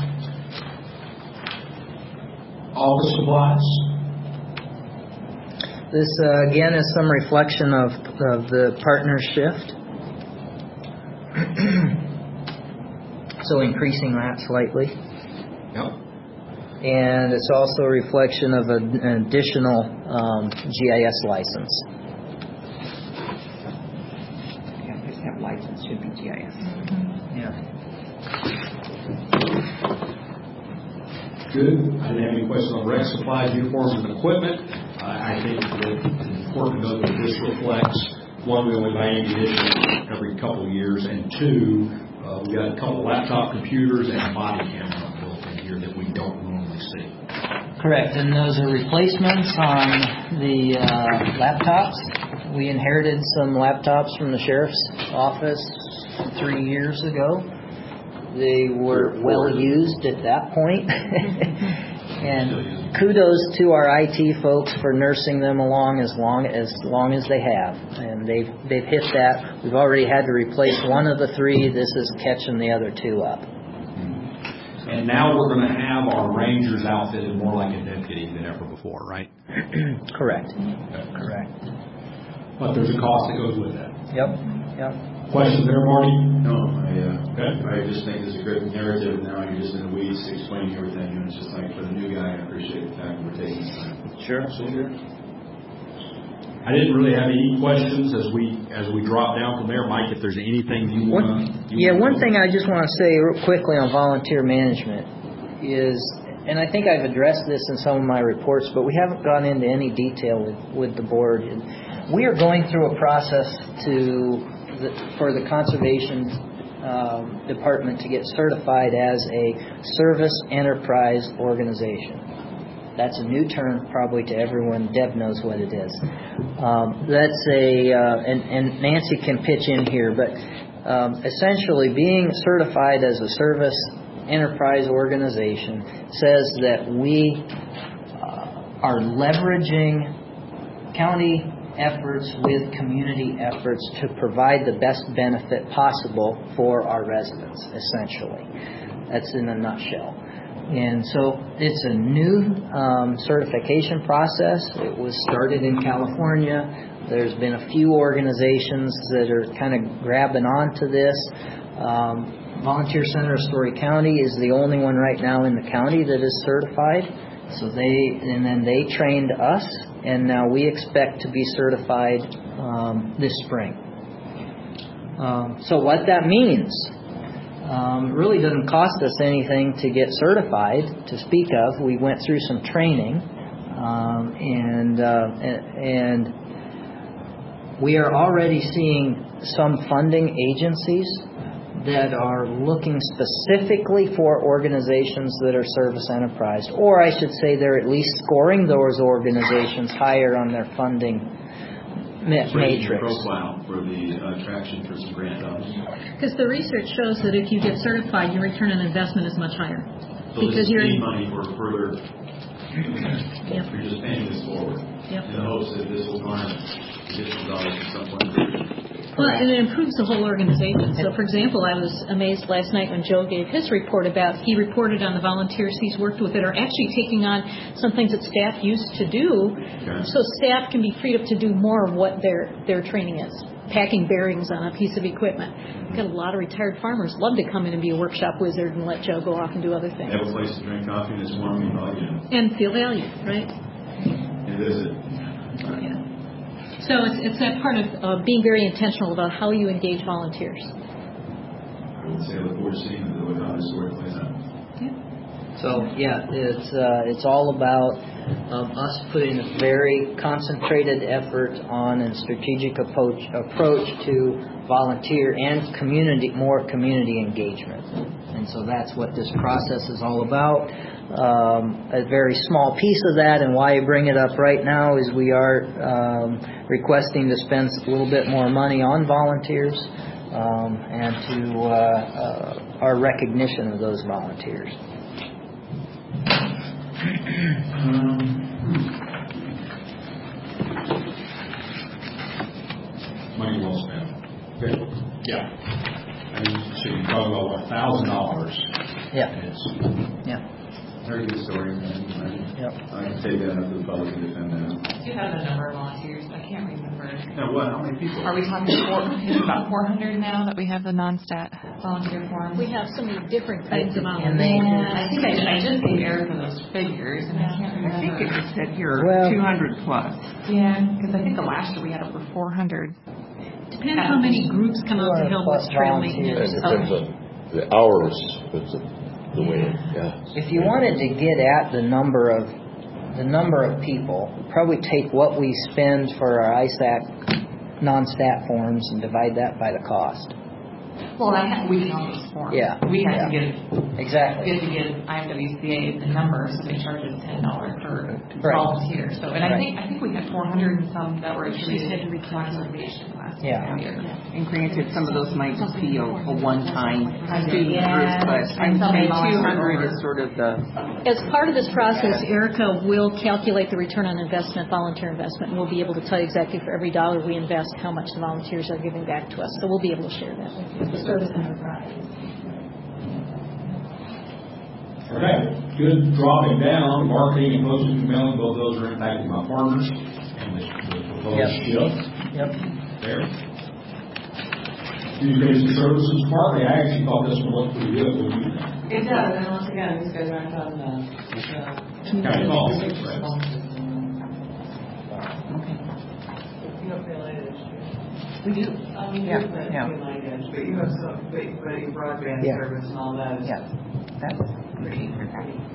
Office supplies. This, uh, again, is some reflection of, of the partner shift. So increasing that slightly. Yep. And it's also a reflection of a, an additional um, G I S license. Yeah, just have license should be G G I S. Yeah. Good. I didn't have any questions on rec supplies, uniforms, and equipment. Uh, I think that it's important to note that this reflects, one, we only buy ammunition every couple of years, and two, uh, we got a couple laptop computers and a body camera built in here that we don't normally see. Correct, and those are replacements on the uh, laptops. We inherited some laptops from the sheriff's office three years ago. They were well used at that point. And kudos to our I T folks for nursing them along as long as long as they have. And they've they've hit that. We've already had to replace one of the three. This is catching the other two up. And now we're going to have our Rangers outfitted more like a deputy than ever before, right? Correct. Okay. Correct. But there's a cost that goes with that. Yep. Yep. Questions there, Marty? No, I, uh, Okay. I just think it's a great narrative. Now you're just in the weeds explaining everything, and it's just like for the new guy, I appreciate the time we're taking the time. Sure. Sure. I didn't really have any questions as we as we drop down from there, Mike. If there's anything you want to, yeah, one thing I just want to say real quickly on volunteer management is, and I think I've addressed this in some of my reports, but we haven't gone into any detail with, with the board. We are going through a process to the, for the conservation um, department to get certified as a service enterprise organization. That's a new term probably to everyone. Deb knows what it is. Um, that's a, uh, and, and Nancy can pitch in here, but um, essentially being certified as a service enterprise organization says that we uh, are leveraging county efforts with community efforts to provide the best benefit possible for our residents, essentially. That's in a nutshell. And so it's a new um, certification process. It was started in California. There's been a few organizations that are kind of grabbing onto this. Um, Volunteer Center of Story County is the only one right now in the county that is certified. So they, and then they trained us, and now we expect to be certified um, this spring. Um, so what that means, um, really doesn't cost us anything to get certified, to speak of. We went through some training, um, and, uh, and we are already seeing some funding agencies that are looking specifically for organizations that are service enterprise, or I should say they're at least scoring those organizations higher on their funding ma- matrix. Profile for the uh, attraction for some grant dollars. Because the research shows that if you get certified, your return on investment is much higher. So because this is you're seed money for further. Yep. You're just paying this forward Yep. in the hopes that this will garner additional dollars at some point. Well, and it improves the whole organization. So, for example, I was amazed last night when Joe gave his report about, he reported on the volunteers he's worked with that are actually taking on some things that staff used to do, Okay. so staff can be freed up to do more of what their, their training is, packing bearings on a piece of equipment. We've got a lot of retired farmers love to come in and be a workshop wizard and let Joe go off and do other things. Have a place to drink coffee that's warm and valued. And feel valued, right? And visit. Yeah. So it's, it's that part of uh, being very intentional about how you engage volunteers. I would say I look forward to seeing the way how this story plays out. Yeah. So yeah, it's uh, it's all about um, us putting a very concentrated effort on and strategic approach approach to volunteer and community more community engagement, and so that's what this process is all about. Um, a very small piece of that, and why I bring it up right now, is we are um, requesting to spend a little bit more money on volunteers um, and to uh, uh, our recognition of those volunteers. Money well spent. Good. Yeah. I mean, so you're talking about what, a thousand dollars? Yeah. It's Yeah. Very good story. Man. Yep. I can take that up to the public and defend that. Do you have the number of volunteers? I can't remember. Now, what? How many people? Are we talking four, is it about four hundred now that we have the non-stat volunteer forms? We have so many different kinds of And they- volunteers. Yeah, I think I, I just gave Erica those figures, and I can't I think it remember. just said here Well- two hundred plus. Yeah, because I think the last year we had over four hundred. Depends how many groups come out to Hillwoods Trail And maintenance. it depends on the hours, it's the way, yeah. If you wanted to get at the number of the number of people, probably take what we spend for our I S A C non-stat forms and divide that by the cost. Well, I had, we did all those forms. Yeah. We had Yeah. to get, Exactly. we had to give I M W C A the number, so they charge us ten dollars per Right. volunteer. So, and I Right. think, I think we had four hundred and some that were She said attributed to to conservation last Yeah. year. And granted, some of those might just be a, a one-time student Yeah. group, but I'd say two hundred is sort of the, As part of this process, Erica will calculate the return on investment, volunteer investment, and we'll be able to tell you exactly for every dollar we invest how much the volunteers are giving back to us. So we'll be able to share that with you. Service enterprise. Okay, good. Dropping down, marketing and postage and mailing, both those are impacted by partners and the the proposed Yep. shift Yep. there. Communication services department, I actually thought this one looked pretty good. What do you think? It does, and once again, these guys aren't on the, the. County policies, right? You have Pay Light Edge too. we do. I mean, you Yeah, have the yeah. Pay Light Edge, but you have some, but, but your broadband Yeah. service and all that is. Yeah, that's Pretty, pretty.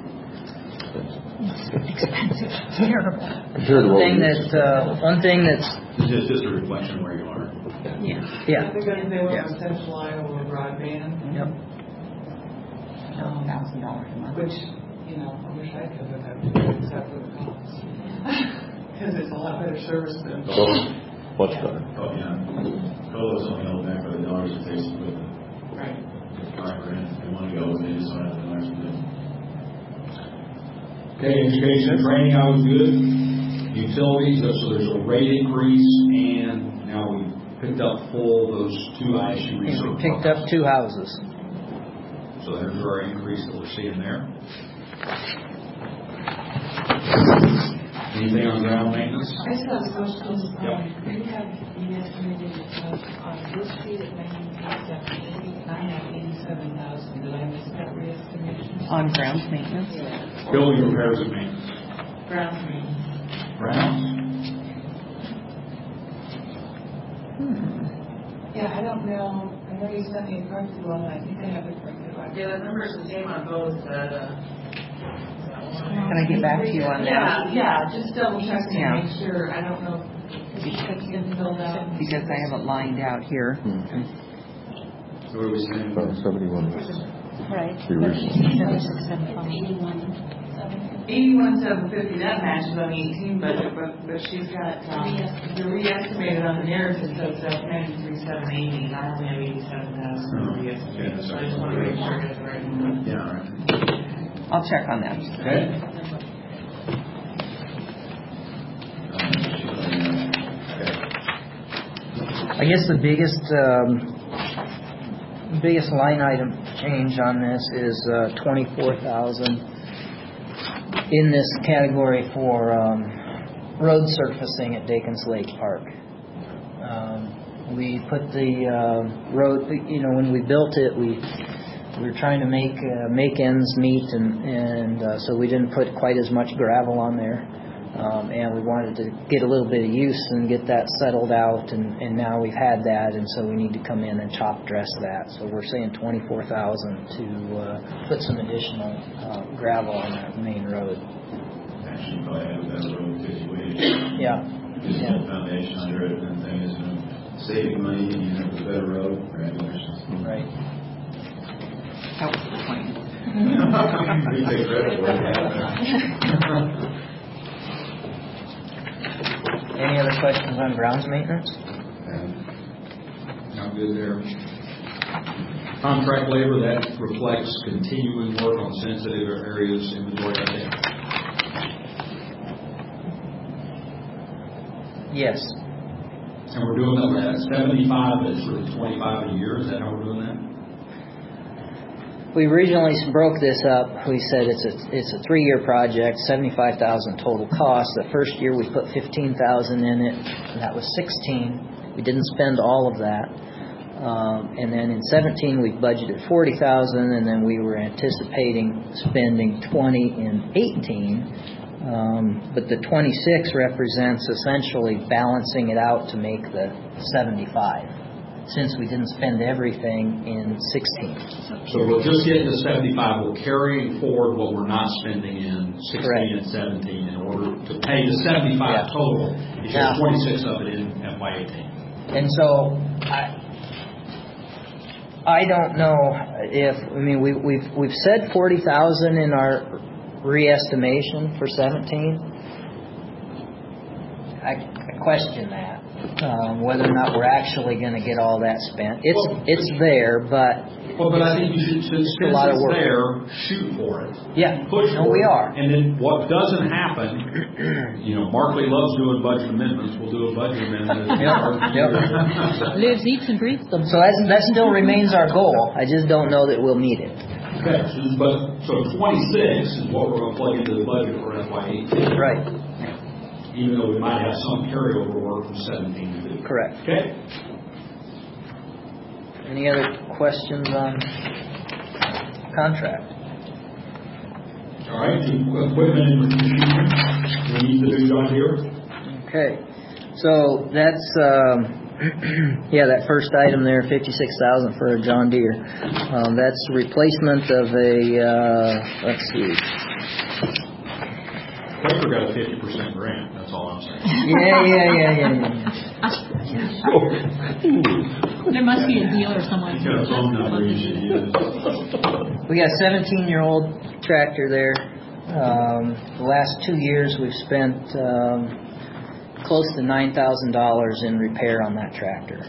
Expensive. Terrible. Compared to One what thing we that used to- uh, one thing that's It's just, just a reflection of where you are. Yeah. yeah. They're gonna, they Yeah. want Central Iowa broadband, Yep. um, thousand dollars a month. which, you know, I wish I could hook up to, except for the cost. Cause it's a lot better service than. Oh, much better. Oh, yeah. Colo's only held back by the dollars it takes to put the Right. fiber in. They want to go, and they just don't have the dollars to do it. Okay, education and training, I was good. Utilities, uh, so there's a rate increase, and now we picked up full those two I S U And reserve. we picked up two houses. So there's our increase that we're seeing there. Anything on ground maintenance? I just have a question. Yep. Um, you have the estimated cost on this sheet at ninety-seven eighty, and I have eighty-seven thousand. Did I miss that re-estimation? On grounds maintenance? Yeah. Building repairs and maintenance. Ground maintenance. Grounds? Yeah, I don't know. I know you sent me a corrected one. I think I have it corrected one. Yeah, the number's the same on both, but, uh. Can I get back to you on that? Yeah, yeah, just double check to Yeah. make sure. I don't know if it's been filled out. Because I have it lined out here. Mhm. So what are we saying? About seventy-one was Right. the original. seventy-six, seventy-five. Eighty-one, seven fifty, that matches on the eighteen budget, but, but she's got, um, the re-estimated on the narrative says that ninety-three, seven eighty, and I only have eighty-seven thousand Oh, re-estimated, okay, so I just want to make sure I get the right number. Yeah, all right. I'll check on that. Okay. I guess the biggest um, biggest line item change on this is uh, twenty-four thousand in this category for um, road surfacing at Dakins Lake Park. Um, we put the uh, road, you know, when we built it, we we were trying to make uh, make ends meet, and and uh, so we didn't put quite as much gravel on there. Um, and we wanted to get a little bit of use and get that settled out, and, and now we've had that, and so we need to come in and top dress that. So we're saying twenty-four thousand to uh, put some additional uh, gravel on that main road. Actually, probably have a better road situation. Yeah. Just put a foundation under it, and the thing is, you know, saving money, and you have a better road. Congratulations. Right. Helps the point. We take credit for it. Any other questions on grounds maintenance? Not good there. Contract labor, that reflects continuing work on sensitive areas, inventory update. Yes. And we're doing that with that seventy-five, that's really twenty-five a year, is that how we're doing that? We originally broke this up. We said it's a it's a three-year project, seventy-five thousand total cost. The first year we put fifteen thousand in it, and that was sixteen. We didn't spend all of that. Um, and then in seventeen we budgeted forty thousand, and then we were anticipating spending twenty in eighteen. Um, but the twenty-six represents essentially balancing it out to make the seventy-five, since we didn't spend everything in sixteen. So we'll just get the seventy-five. We're carrying forward what we're not spending in sixteen Correct. and seventeen in order to pay the seventy-five Yeah. total. It's Now- just twenty-six of it in F Y eighteen. And so I, I don't know if, I mean, we, we've we've said forty thousand in our re-estimation for seventeen. I, I question that, um, whether or not we're actually going to get all that spent. It's Well, it's there, but Well, but I think you should, since It's a lot of it's work. there, shoot for it. yeah, Push no, for we it. are. And then what doesn't happen, you know, Markley loves doing budget amendments. We'll do a budget amendment. Yep, yep. Lives, eats, and breathes them. So that's, that still remains our goal. I just don't know that we'll meet it. Okay, so, but, so twenty-six is what we're going to plug into the budget for F Y eighteen. Right. Even though we might have some carryover work from seventeen to do. Correct. Okay? Any other questions on contract? All right, equipment and machinery. We need the new John Deere. Okay. So that's, um, yeah, that first item there, fifty-six thousand for a John Deere. Um, that's replacement of a, uh, let's see. Quaker got a fifty percent grant, that's all I'm saying. Yeah, yeah, yeah, yeah, yeah. There must be a deal or someone. He's got a phone number you should use. We got a seventeen-year-old tractor there. Um, the last two years we've spent um, close to nine thousand dollars in repair on that tractor.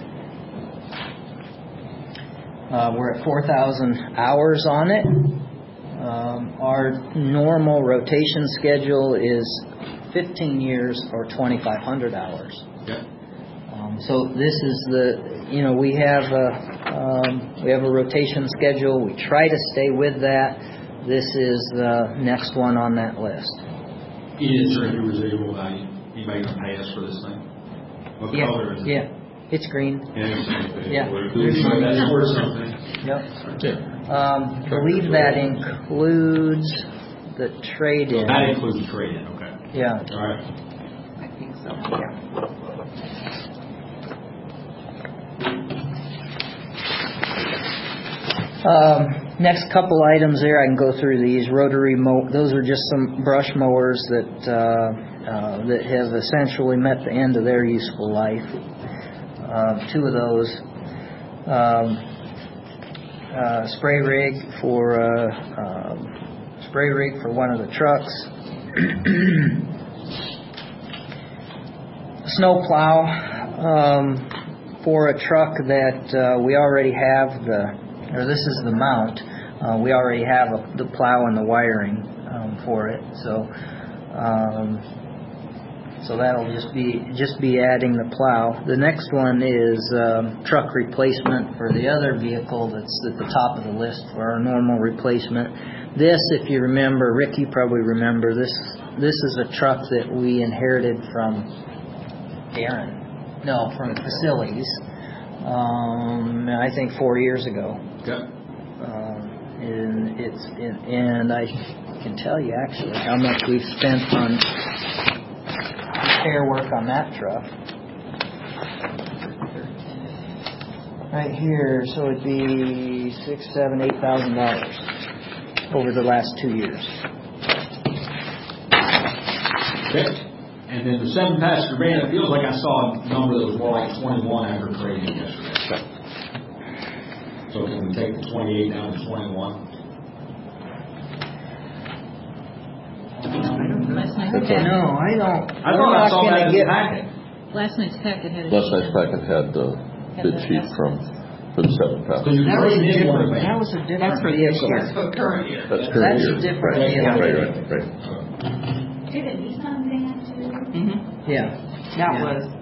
Uh, we're at four thousand hours on it. Um, our normal rotation schedule is fifteen years or twenty-five hundred hours. Yeah. Um, so this is the, you know, we have a um, we have a rotation schedule. We try to stay with that. This is the next one on that list. Is there any residual value? Anybody gonna pay us for this thing? What Yeah, color is it? yeah, it's green. Yeah. it's- Yeah. That's worth something. Yep. Um, believe that includes the trade-in. That includes trade-in, okay. Yeah. All right. I think so. Um, next couple items there, I can go through these. Rotary mow, those are just some brush mowers that uh, uh, that have essentially met the end of their useful life. Uh, two of those. Um, uh, spray rig for uh, um, spray rig for one of the trucks. Snow plow um, for a truck that uh, we already have the. Or this is the mount. Uh, we already have a, the plow and the wiring um, for it, so um, so that'll just be just be adding the plow. The next one is um, truck replacement for the other vehicle that's at the top of the list for our normal replacement. This, if you remember, Rick, you probably remember this. This is a truck that we inherited from Aaron, no, from Facilities. Um, I think four years ago. Okay. Um, and it's and, and I can tell you actually how much we've spent on repair work on that truck. Right here, so it'd be six, seven, eight thousand dollars over the last two years. Okay. And then the seven passenger van, it feels like I saw a number that was more like twenty-one after trading yesterday. So can we take the twenty-eight down to twenty-one? Last night's Okay, packet. no, I don't. I thought I saw that in the packet. Last night's packet had a Last sheet night's in it. packet had the bid sheet from, for the seven So passenger. you That was a trading in one different. van. That was a different That's for this vehicle. year. That's for current year. That's current That's year. a different deal. Right, right, right. Did the Nissan van too? Mm-hmm. Yeah. That Yeah. was,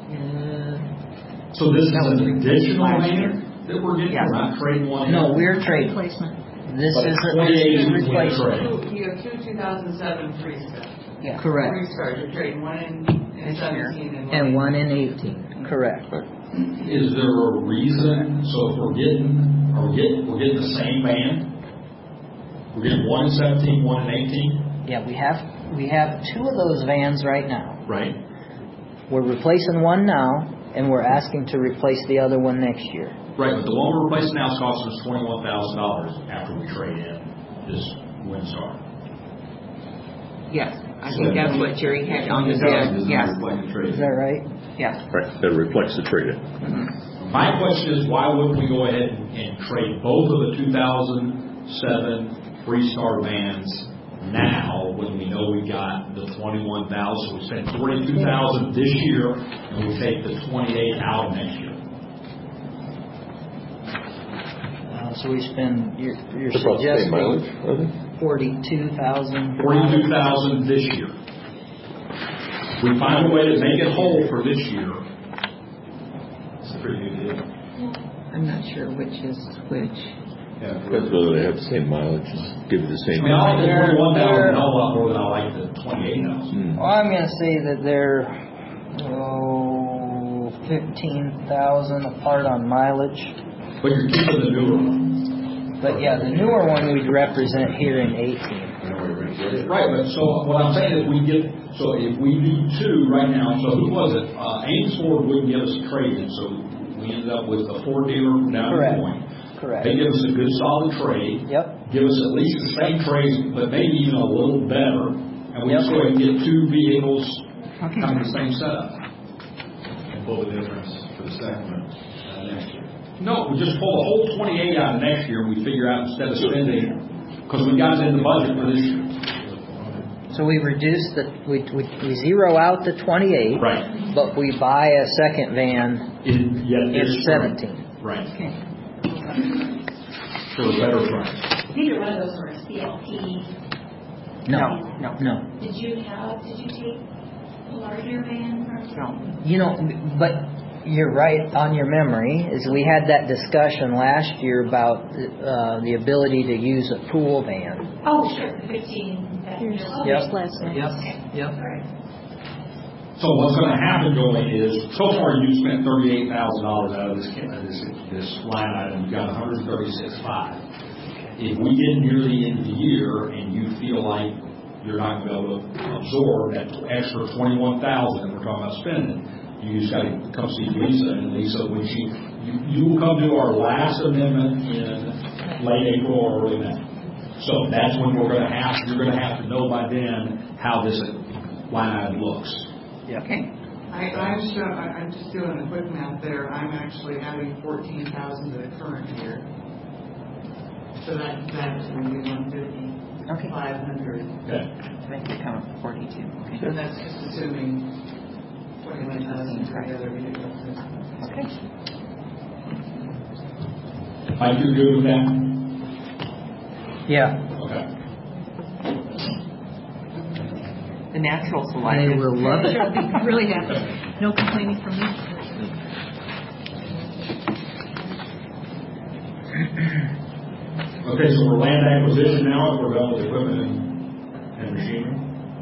So this is That was an additional last year. van that we're getting, Yeah. we're not trading one in? No, we're trading. Replacement. This But isn't twenty-eight this is is when replacement. trade. You have two two thousand seven Freestyle. Yeah. Correct. Freestyle, you're trading one in, in seventeen and one. And in- one in eighteen. Correct. Is there a reason, so if we're getting, are we getting, we're getting the same van? We're getting one in seventeen, one in eighteen? Yeah, we have we have two of those vans right now. Right. We're replacing one now, and we're asking to replace the other one next year. Right, but the one we're replacing now is costing us twenty-one thousand dollars after we trade in this Windstar. Yes, I think that's what Jerry had on the bid. Yes. Is that right? Yes. Right, that reflects the trade-in. Mm-hmm. My question is, why wouldn't we go ahead and, and trade both of the two thousand seven Freestar vans now when we know we got the twenty-one thousand? So we spent forty-two thousand this year, and we take the twenty-eight out next year. Uh, so we spend, you're, you're It's about the same suggesting mileage, I think. forty-two thousand. forty-two thousand this year. We find a way to make it whole for this year. It's a pretty good deal. I'm not sure which is which. Yeah, Depends whether they have the same mileage, just give you the I same. mean, I like the They're- twenty-one thousand they're- a whole lot more than I like the twenty-eight thousand. Hmm. Well, I'm going to say that they're oh, fifteen thousand apart on mileage. But you're keeping the newer one. But yeah, the newer one we'd represent here in eighteen. Right, but so what I'm saying is we get, so if we do two right now, so who was it? Uh, Ames Ford wouldn't give us a trade-in, so we ended up with a Ford dealer from down Correct. in Point. Correct. They give us a good solid trade. Yep. Give us at least the same trade, but maybe even a little better. And we Yep. just go ahead and get two vehicles, Okay. kind of the same setup. And pull the difference for the second one uh, next year. No, we just pull the whole twenty-eight out of next year, and we figure out instead of spending, because we got it in the budget for this year. So we reduce the, we, we, we zero out the twenty-eight. Right. But we buy a second van In, yet in this seventeen. Right. Okay. For a better price. Neither one of those were a C L P. No. No. No. Did you have, did you take a larger van from? No. You know, but you're right on your memory, is we had that discussion last year about uh, the ability to use a pool van. Oh, sure, the fifteen. Here's, Oh, here's last name. Yep. Yep. Sorry. So what's going to happen, Joey, is so far you've spent thirty-eight thousand dollars out of this, this this line item. You've got one hundred thirty-six five. If we get near the end of the year and you feel like you're not going to be able to absorb that extra twenty-one thousand that we're talking about spending, you just got to come see Lisa, and Lisa, when she, you, you will come to our last amendment in late April or early May. So that's when we're going to have, you're going to have to know by then how this line item looks. Okay. I, I'm sure, I- I'm just doing a quick math there. I'm actually adding fourteen thousand to the current year. So that, that's going to be one fifty, Okay. five hundred. Okay. Make it count forty-two. Okay. And that's just assuming twenty-one thousand for the other vehicles. Okay. Mike, you're good with that? Yeah. Okay. The natural They selection. will love it. I'll be really happy. No complaining from me. Okay, so we're land acquisition now, we're done with equipment and, and machinery.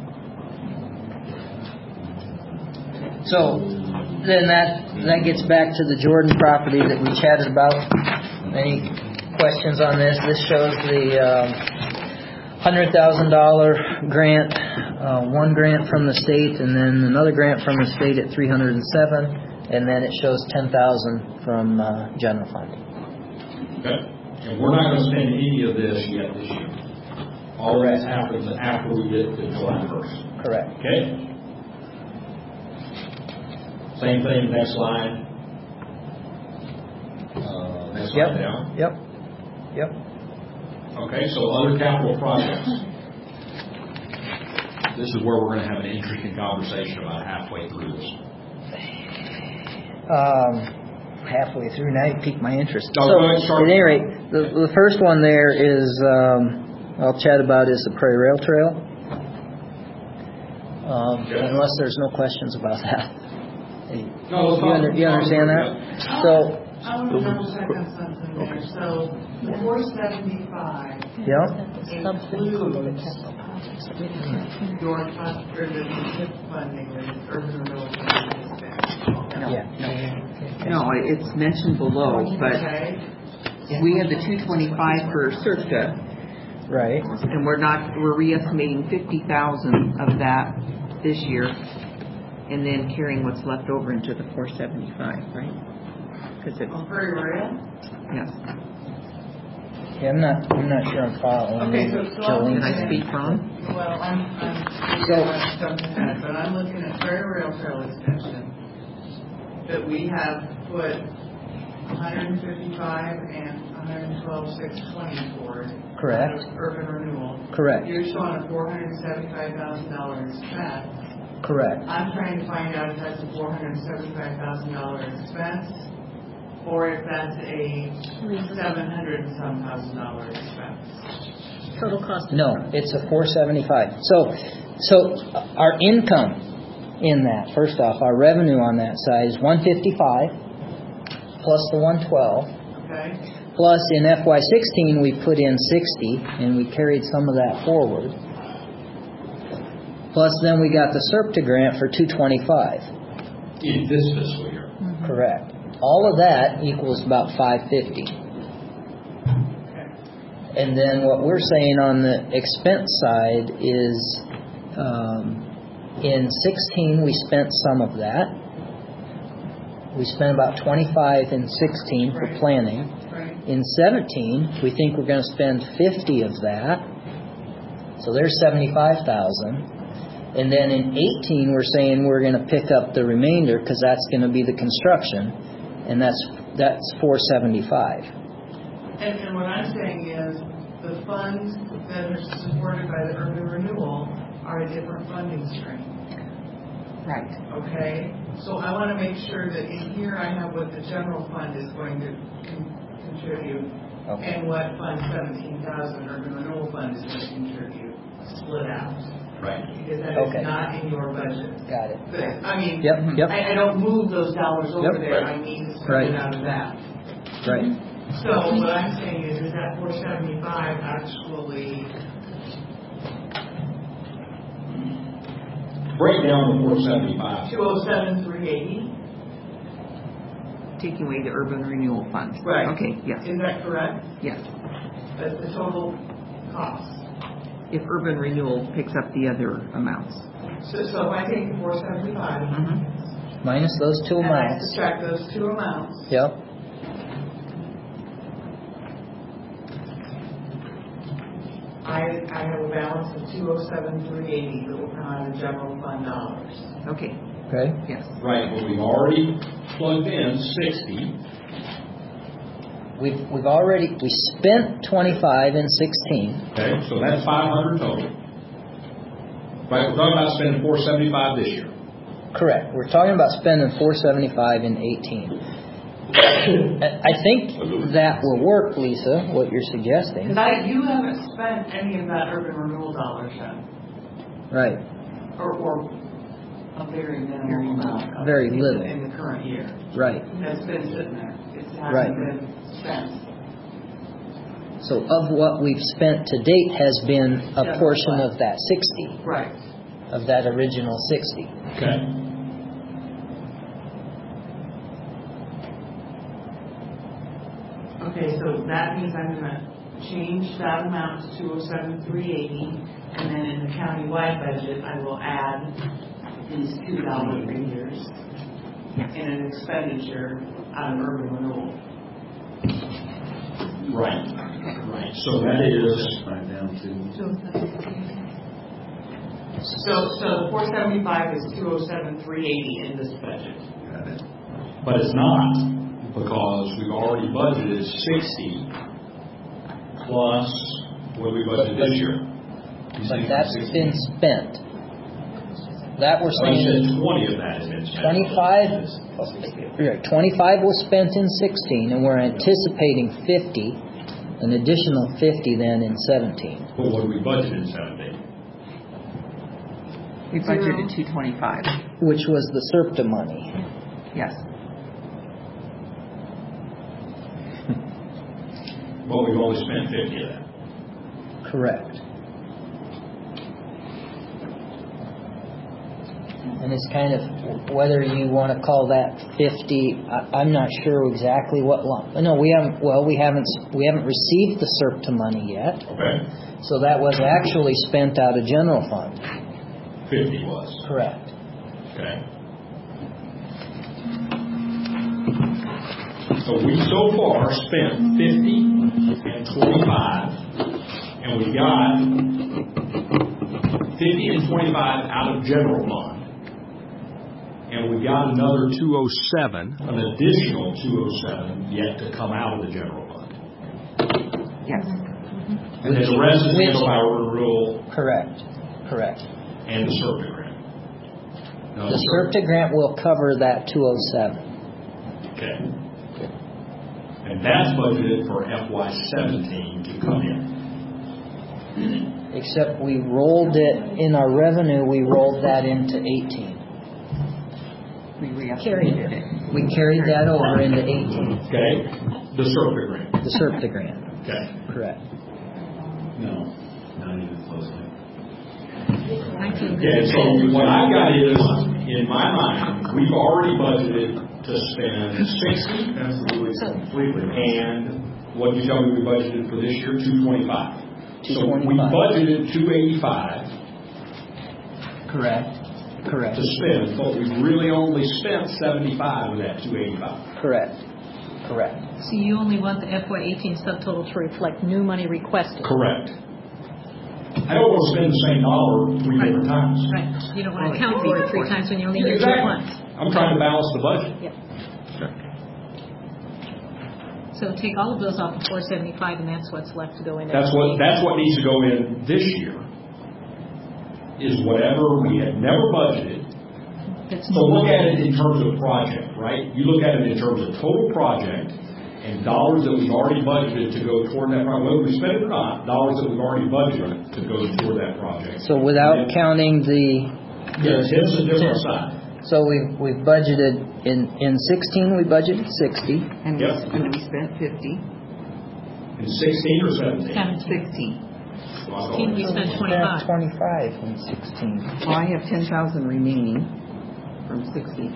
So then that that gets back to the Jordan property that we chatted about. Any questions on this? This shows the um, one hundred thousand dollars grant, uh, one grant from the state, and then another grant from the state at three hundred seven, and then it shows ten thousand dollars from uh, general fund. Okay. And we're not going to spend any of this yet this year. All that happens after we get to July first. Correct. Okay? Same thing, next slide. Uh, next Yep. slide down. Yep. Yep. Okay, so other capital projects. This is where we're going to have an interesting conversation about halfway through this. Um, halfway through, now you piqued my interest. No, So, go ahead, start. at any rate, the, the first one there is, um, I'll chat about is the Prairie Rail Trail. Um, Okay. Unless there's no questions about that. You, No, let's you, under, talk- you understand talk that? about So, I want to double check on something there. So the four seventy-five yeah, includes your fund, or the TIP funding, the urban renewal funding dispatch. yeah. No, it's mentioned below, but Okay. we have the two twenty-five for Circa. Right. And we're not, we're re-estimating fifty thousand of that this year, and then carrying what's left over into the four seventy-five, right? Because it's, On Prairie Rail? yes. Yeah, I'm not, I'm not sure I'm following. Okay, so- so I'm- Can I speak wrong? Well, I'm, I'm, So- I'm jumping ahead, but I'm looking at Prairie Rail Trail Extension, that we have put one hundred fifty-five and one hundred twelve six twenty for it. Correct. Out of Urban renewal. Correct. You're showing a four hundred seventy-five thousand dollars expense. Correct. I'm trying to find out if that's a four hundred seventy-five thousand dollars expense, or if that's a seven hundred and some thousand dollar expense. Total cost. No, it's a four seventy-five. So, so our income in that, first off, our revenue on that side is one fifty-five plus the one twelve. Okay? Plus in F Y sixteen we put in sixty and we carried some of that forward. Plus then we got the SERPTA grant for two twenty-five. In this fiscal year. Mm-hmm. Correct. All of that equals about five fifty. And then what we're saying on the expense side is um, in sixteen we spent some of that. We spent about twenty-five in sixteen for Right. planning. Right. In seventeen, we think we're going to spend fifty of that. So there's seventy-five thousand. And then in eighteen, we're saying we're going to pick up the remainder because that's going to be the construction, and that's that's four seventy-five. And, and what I'm saying is, the funds that are supported by the urban renewal are a different funding stream. Right. Okay? So I want to make sure that in here I have what the general fund is going to con- contribute, Okay. and what Fund seventeen thousand, urban renewal fund, is going to contribute, split out. Right. Because that Okay. is not in your budget. Got it. But, I mean, Yep. Yep. I, I don't move those dollars over Yep. there. I mean, to Right. spend it out of that. Right. So what I'm saying is, is that four seventy-five actually, Break down the four seventy-five. two oh seven, three eighty? Taking away the urban renewal funds. Right. Okay, yes, Is that correct? yes. That's the total cost. If urban renewal picks up the other amounts. So, so if I take the four seventy-five, Mm-hmm. Minus those two and I amounts. subtract those two amounts, Yep. I, I have a balance of two oh seven, three eighty that will come out of general fund dollars. Okay, Okay. yes. Right, but we've already plugged in sixty. We've we've already we spent twenty-five in sixteen. Okay, so that's five hundred total. Right, we're talking about spending four seventy-five this year. Correct. We're talking about spending four seventy-five in eighteen. I think that will work, Lisa. What you're suggesting. Because I, you haven't spent any of that urban renewal dollars yet, Right. or, or a very minimal amount. of it Very in- little. In the current year. Right. That's been sitting there. It hasn't Right. been spent. So of what we've spent to date has been a General portion fund. of that sixty, Right. of that original sixty. Okay. Okay, so that means I'm gonna change that amount to two oh seven, three eighty, and then in the countywide budget, I will add these two dollar figures in an expenditure out of urban renewal. Right, right. So that is, Five down to, So, so the four seventy-five is two oh seven, three eighty in this budget. got it. but it's not, because we've already budgeted sixty plus what we budgeted this year. You But said that's sixty. been spent. That we're Oh, you saying said twenty of that has been spent. twenty-five, right, twenty-five was spent in sixteen, and we're anticipating fifty, an additional fifty then in seventeen. But what we budgeted in seventeen? We budgeted two twenty-five. Which was the SERPTA money. Yes. But we've only spent fifty of that. Correct. And it's kind of, whether you want to call that fifty, I, I'm not sure exactly what line. No, we haven't, well, we haven't, we haven't received the S R P T A money yet. Okay. So that was actually spent out of general fund. fifty was. Correct. Okay. So we so far spent fifty and twenty-five, and we got fifty and twenty-five out of general fund. And we got another two oh seven, an additional two oh seven yet to come out of the general fund. Yes. And then the rest is handled by urban rule Correct. Correct. and the S R P T grant. No, The S R P T A grant will cover that two oh seven. Okay. And that's budgeted for F Y seventeen to come in. Except we rolled it, in our revenue, we rolled that into eighteen. We Carried reestimated it. We carried that over into eighteen. Okay? The S R P T grant. The S R P T A grant. Okay. Correct. No, not even closely. Okay, so what I've got is, in my mind, we've already budgeted to spend sixty. Absolutely, completely. And what did you tell me we budgeted for this year? two twenty-five. two So we twenty-five. budgeted two eighty-five Correct. Correct. to spend, but we really only spent seventy-five of that two eighty-five. Correct. Correct. So you only want the F Y eighteen subtotal to reflect new money requested. Correct. I don't want to spend the same dollar three Right. different times. Right. You don't want to account for it three times when you only use it Exactly. once. I'm trying to balance the budget. Yep. So take all of those off of four seventy-five, and that's what's left to go in. That's what that's what needs to go in this year. Is whatever we had never budgeted. That's So look at it in terms of project, right? You look at it in terms of total project and dollars that we've already budgeted to go toward that project, whether we spend it or not, dollars that we've already budgeted to go toward that project. So without And counting the, Yes, it's a different side. so we've, we've budgeted, in, in sixteen, we budgeted sixty. And we, Yep. and we spent fifty. In sixteen or seventeen? seventeen. Sixteen. Sixteen, we spent Yeah, twenty-five. twenty-five in sixteen. Well, I have ten thousand remaining from sixteen.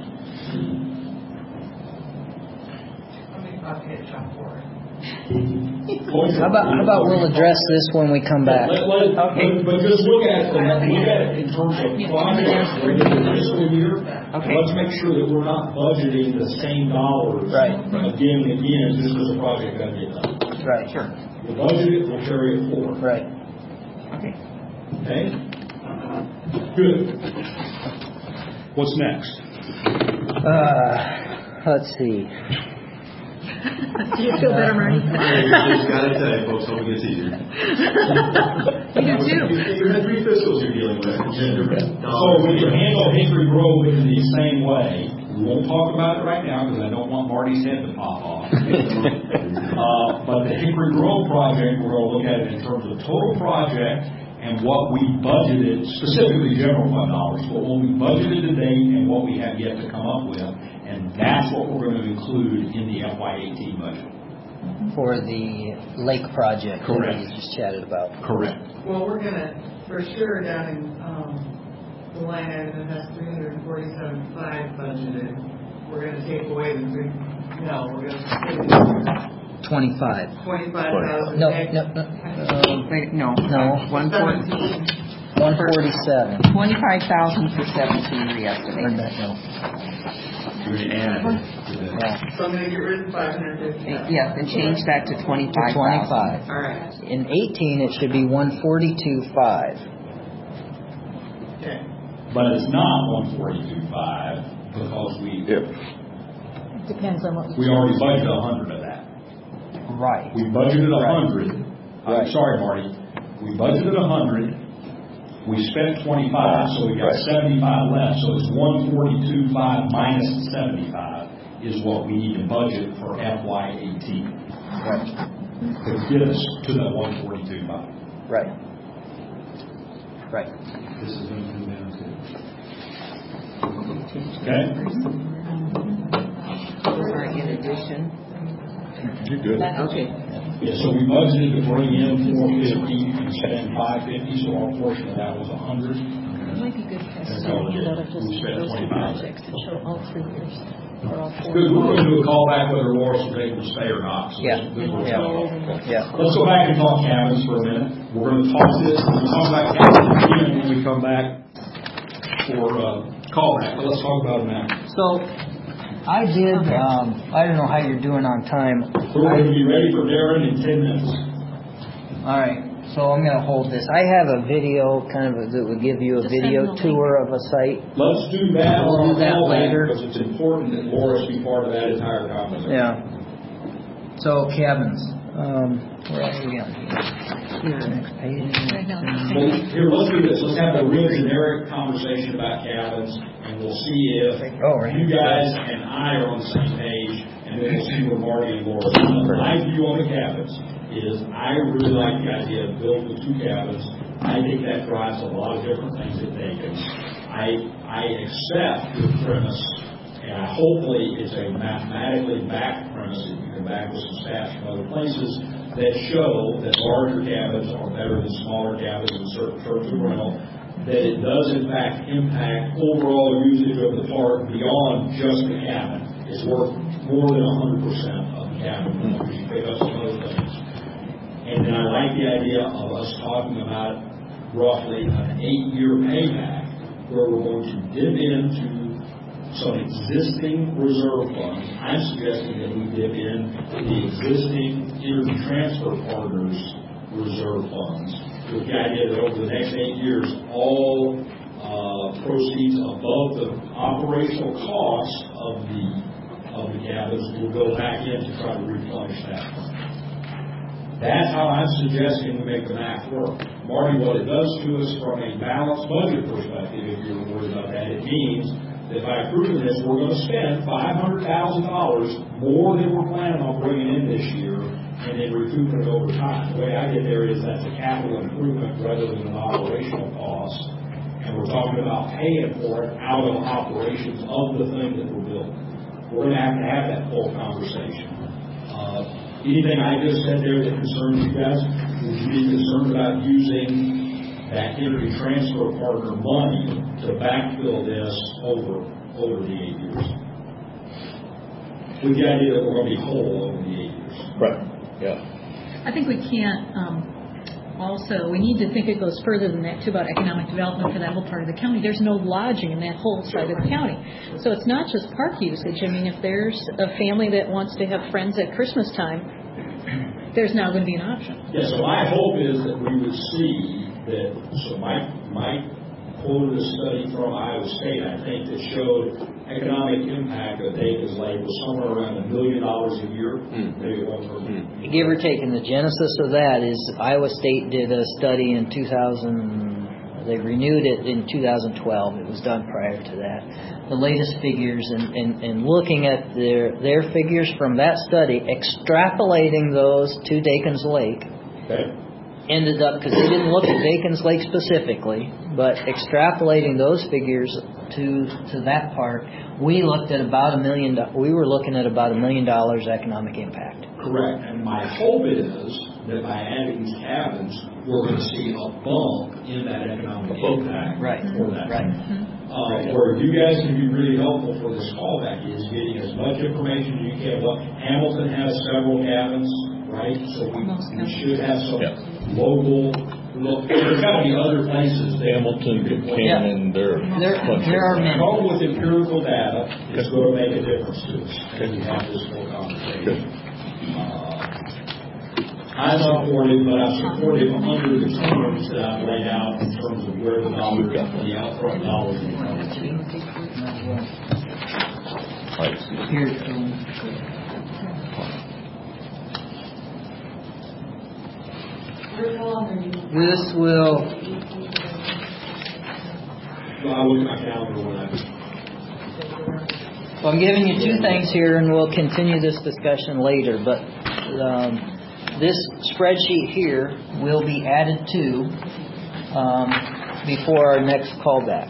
Somebody thought they had shot for it. How about, how about we'll address this when we come back? Let, let, Okay. but, but just look at it, look at it in terms of projects for the fiscal year. Okay. Let's make sure that we're not budgeting the same dollars Right. again and again just because the project doesn't get done. Right. Sure. We'll budget it, we'll carry it forward. Right. Okay. Okay? Good. What's next? Uh, let's see. Do you feel better, Marty? I just gotta tell you, folks, hope it gets easier. You do too. You had three fiscals you're dealing with. So we can handle Hickory Grove in the same way. We won't talk about it right now because I don't want Marty's head to pop off. uh, but the Hickory Grove project, we're going to look at it in terms of total project and what we budgeted, specifically general fund dollars, but what we budgeted to date and what we have yet to come up with. And that's what we're going to include in the F Y eighteen budget. For the lake project that Correct. we just chatted about. Correct. Well, we're gonna, for sure, down in, um, the line item that has three hundred forty-seven five budgeted, we're gonna take away the three, no, we're gonna Twenty-five. take twenty-five thousand. No, no, no. Um, Wait, no. No. One forty, one forty-seven. twenty-five thousand for seventeen Where'd reestimated. that go? You're gonna add to the, Yeah. So I'm gonna get rid of five hundred fifty. Yes, and change that to twenty-five thousand. Twenty-five. All right, In eighteen, it should be one forty-two five. okay. But it's not one forty-two five because we If. Depends on what we already budgeted a hundred of that. Right. We budgeted a Right. hundred. I'm Right. sorry, Marty. We budgeted a hundred. We spent twenty-five, so we got Right. seventy-five left. So it's one forty-two five minus seventy-five is what we need to budget for F Y eighteen Right. to get us to that one forty-two five. Right. Right. this is gonna come down to. Okay? Those are in addition. You're good. Okay. Yeah, so we budgeted to bring in four fifty and spend five fifty, so our portion of that was a hundred. It might be good for us That's to all we do did. that of just We spent those two twenty-five. projects and show all three years or all four. Good, we're going to do a call back whether Laura's able to stay or not. So Yeah. this will Yeah. tell. Yeah. Let's go back and talk cabins for a minute. We're going to talk this, we're going to talk about cabins again when we come back for uh, call back. But let's talk about them now. So I did, um, I don't know how you're doing on time. We're going to be ready for Darren in ten minutes. All right, so I'm going to hold this. I have a video kind of a, that would give you a Just video send the tour of a site. Let's do that We'll on do that call back later. because it's important that Laura be part of that entire conversation. Yeah. So cabins. Um, where are we on here? Next page. Right now. Well, here, let's do this. Let's have a real generic conversation about cabins, and we'll see if Oh, right. you guys and I are on the same page, and then we'll see where Marty and Laura are. My view on the cabins is I really like the idea of building the two cabins. I think that drives a lot of different things at Dakins. I I accept your premise, and I, hopefully it's a mathematically backed premise that you can back with some stats from other places that show that larger cabins are better than smaller cabins in certain terms of rental, that it does in fact impact overall usage of the park beyond just the cabin. It's worth more than one hundred percent of the cabin because you pick up some other things. And then I like the idea of us talking about roughly an eight-year payback where we're going to dip into some existing reserve funds. I'm suggesting that we dip in the existing Energy Transfer Partners reserve funds with the idea that over the next eight years, all uh, proceeds above the operational cost of the of the cabins will go back in to try to replenish that fund. That's how I'm suggesting we make the math work. Marty, what it does to us from a balanced budget perspective, if you're worried about that, it means that by approving this, we're going to spend five hundred thousand dollars more than we're planning on bringing in this year and then recouping it over time. The way I get there is that's a capital improvement rather than an operational cost. And we're talking about paying for it out of operations of the thing that we're building. We're going to have to have that full conversation. Uh, anything I just said there that concerns you guys? Would you be concerned about using that Energy Transfer Partner money to backfill this over over the eight years? With the idea that we're going to be whole over the eight years. Right. Yeah. I think we can't, um, also, we need to think it goes further than that, too, about economic development for that whole part of the county. There's no lodging in that whole side of the county. So it's not just park usage. I mean, if there's a family that wants to have friends at Christmas time, there's now going to be an option. Yeah, so my hope is that we would see that, so Mike, Mike quoted a study from Iowa State, I think, that showed economic impact of Dakins Lake was somewhere around a million dollars a year, mm. maybe one per mm. Give or take, and the genesis of that is Iowa State did a study in two thousand, they renewed it in two thousand twelve. It was done prior to that. The latest figures, and, and, and looking at their their figures from that study, extrapolating those to Dakins Lake, okay. ended up, because they didn't look at Dakins Lake specifically, but extrapolating those figures to to that part, we looked at about a million. We were looking at about a million dollars economic impact. Correct. And my hope is that by adding these cabins, we're going to see a bump in that economic impact right. for that. Right. Uh, where you guys can be really helpful for this callback is getting as much information as you can. Well, Hamilton has several cabins, right? So we, we should have some yeah. local. Look, there's got to be other places. Hamilton, Buchanan, yeah. there, there, there are many. Come with empirical data is going to make a difference to us. And we have this whole conversation. Uh, I'm supportive, but I'm supportive under the terms that I've laid out in terms of where the dollars, the upfront dollars are coming from. Here's This will. Well, I look at my calendar when I. Well, I'm giving you two things here, and we'll continue this discussion later. But um, this spreadsheet here will be added to um, before our next callback.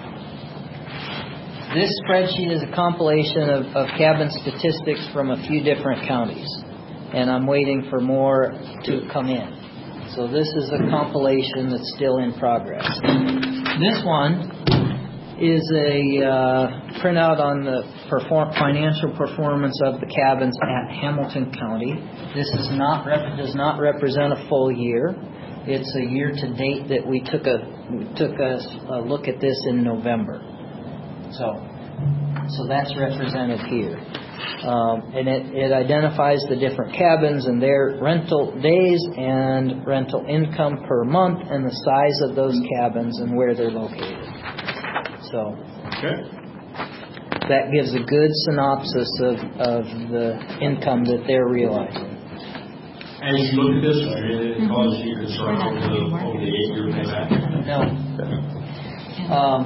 This spreadsheet is a compilation of, of cabin statistics from a few different counties, and I'm waiting for more to come in. So this is a compilation that's still in progress. This one is a uh, printout on the perform- financial performance of the cabins at Hamilton County. This is not rep- does not represent a full year. It's a year to date that we took a we took a, a look at this in November. So, so that's represented here, um, and it, it identifies the different cabins and their rental days and rental income per month and the size of those cabins and where they're located. So Okay. that gives a good synopsis of, of the income that they're realizing. As you look at this, I mean, it causes you concern over the, over the eight-year payback? No. Um,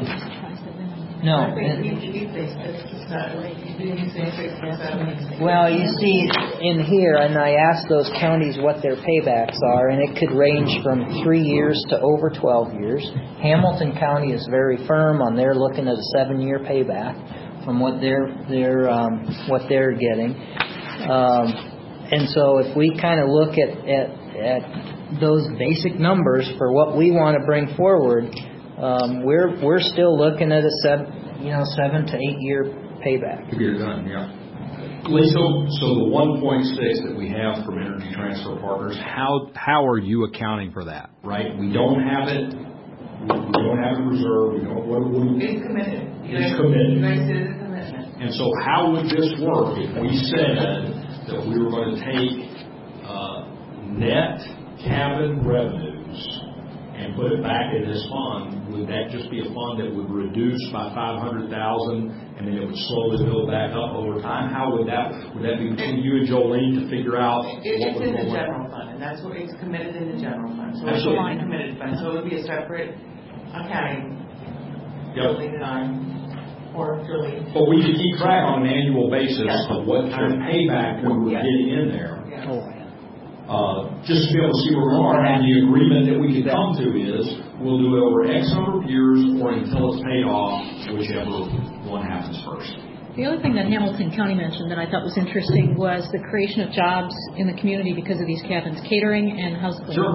no. I think we, we fixed it. It's not, you didn't say six or seven. Well, you see in here, and I asked those counties what their paybacks are, and it could range from three years to over twelve years. Hamilton County is very firm on they're looking at a seven-year payback from what they're they're um, what they're getting. Um, and so, if we kind of look at, at at those basic numbers for what we want to bring forward, um, we're we're still looking at a seven, you know, seven to eight year payback. To get it done, yeah. Lisa, so the one point six that we have from Energy Transfer Partners, how how are you accounting for that? Right, we don't have it. We don't have it reserved. We don't. What, what, It's committed. You It's guys, committed. You guys did a commitment. And so how would this work if we said that we were going to take uh, net cabin revenues and put it back in this fund? Would that just be a fund that would reduce by five hundred thousand dollars and then it would slowly build back up over time? How would that, would that be between you and Jolene to figure out It, what it's would in the go general fund, and that's what it's committed in the general fund. So it's Absolutely. a committed fund. So it would be a separate accounting. Yep. Jolene and I, or Jolene. But we could keep track on an annual basis Yes. of what kind of payback we were Yes. getting in there. Yeah. Oh, yeah. Uh, just to be able to see where we are, and the agreement that we can come to is we'll do it over X number of years or until it's paid off, whichever one happens first. The other thing that Hamilton County mentioned that I thought was interesting was the creation of jobs in the community because of these cabins, catering and house cleaning. Sure.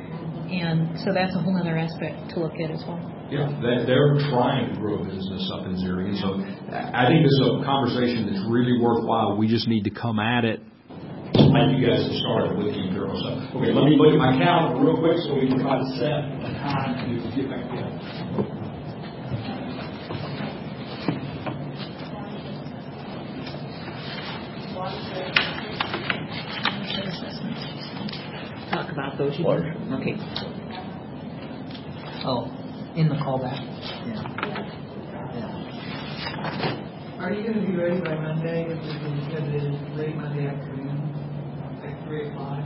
And so that's a whole other aspect to look at as well. Yeah, they- they're trying to grow business up in Zering. So I think this is a conversation that's really worthwhile. We just need to come at it like you guys have started with the Imperial stuff. Okay, let me look at my calendar real quick so we can try to set a time to get back in. Talk about those. You do. Okay. Oh, in the callback. Yeah. Are you going to be ready by Monday if we can get it late Monday afternoon, like three o'clock?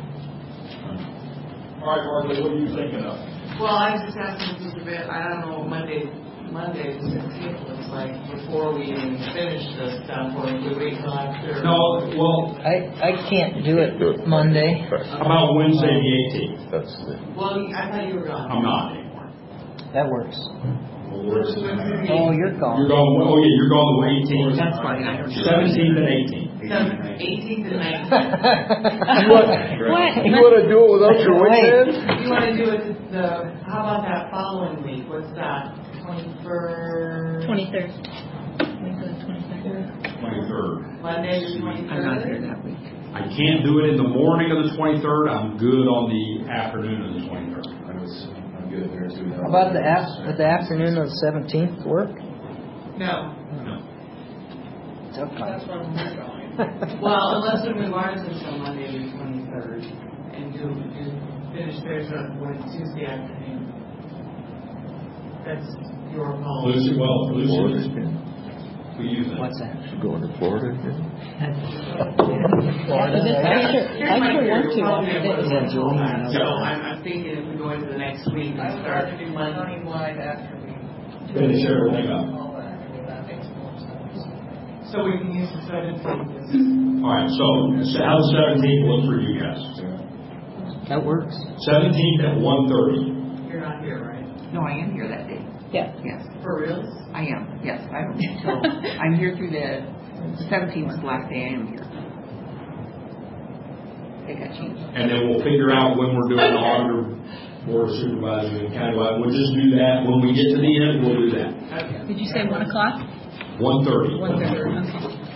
All right, Martha, what are you thinking of? Well, I just asking just a bit, I don't know, Monday, Monday, the sixteenth looks like, before we even finish the stuff, or if we wait till after. No, well, I, I can't do it Monday. how about Wednesday the eighteenth? That's the, Well, I thought you were gone. I'm not anymore. That works. Well, where's- Oh, you're You're gone. going, oh yeah, you're going the eighteenth. That's fine. I don't know. Seventeenth and eighteenth. eighteenth and nineteenth. What? you want to do it without your Wait. weekend? You want to do it the, how about that following week? What's that? Twenty-first? twenty-third. Wednesday the twenty-third. Twenty-third. Monday the twenty-third? I'm not here that week. I can't do it in the morning of the twenty-third. I'm good on the afternoon of the twenty-third. I was, I'm good there too. How about the, af- would the afternoon of the seventeenth work? No. No. It's okay. Well, unless we move ours until Monday the twenty-third and do, do finish theirs on Wednesday, Tuesday afternoon. That's your call. Lucy, well, Florida Lucy, again? who you think? What's that? Going to Florida again? Florida? I sure, Here's I my sure theory. want to. We'll probably have after one this. Yeah, more Julie, call back. I know So that. I'm, I'm thinking if we go into the next week and start Monday. Countywide after we Finish everything up. all that, I mean, that makes more sense. So we can use the seventeenth. All right, so so how's seventeenth look for you guys? That works. Seventeenth at one thirty. You're not here, right? No, I am here that day. Yeah. Yes, For real? I am. Yes, I don't. So I'm here through the seventeenth is the last day I am here. It got changed. And then we'll figure out when we're doing the auditor Board of Supervisors and countywide. We'll just do that. When we get to the end, we'll do that. Okay. Did you say one o'clock? one thirty. One thirty, okay.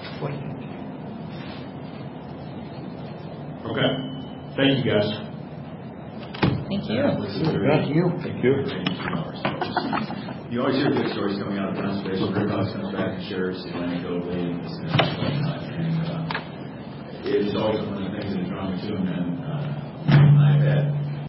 Okay. Thank you, guys. Thank you. Thank you. Thank you. You always hear good stories coming out of conservation. Rick always comes back and shares the anecdotally and this and that. And uh, it's always one of the things that draw me to him. And uh, I've had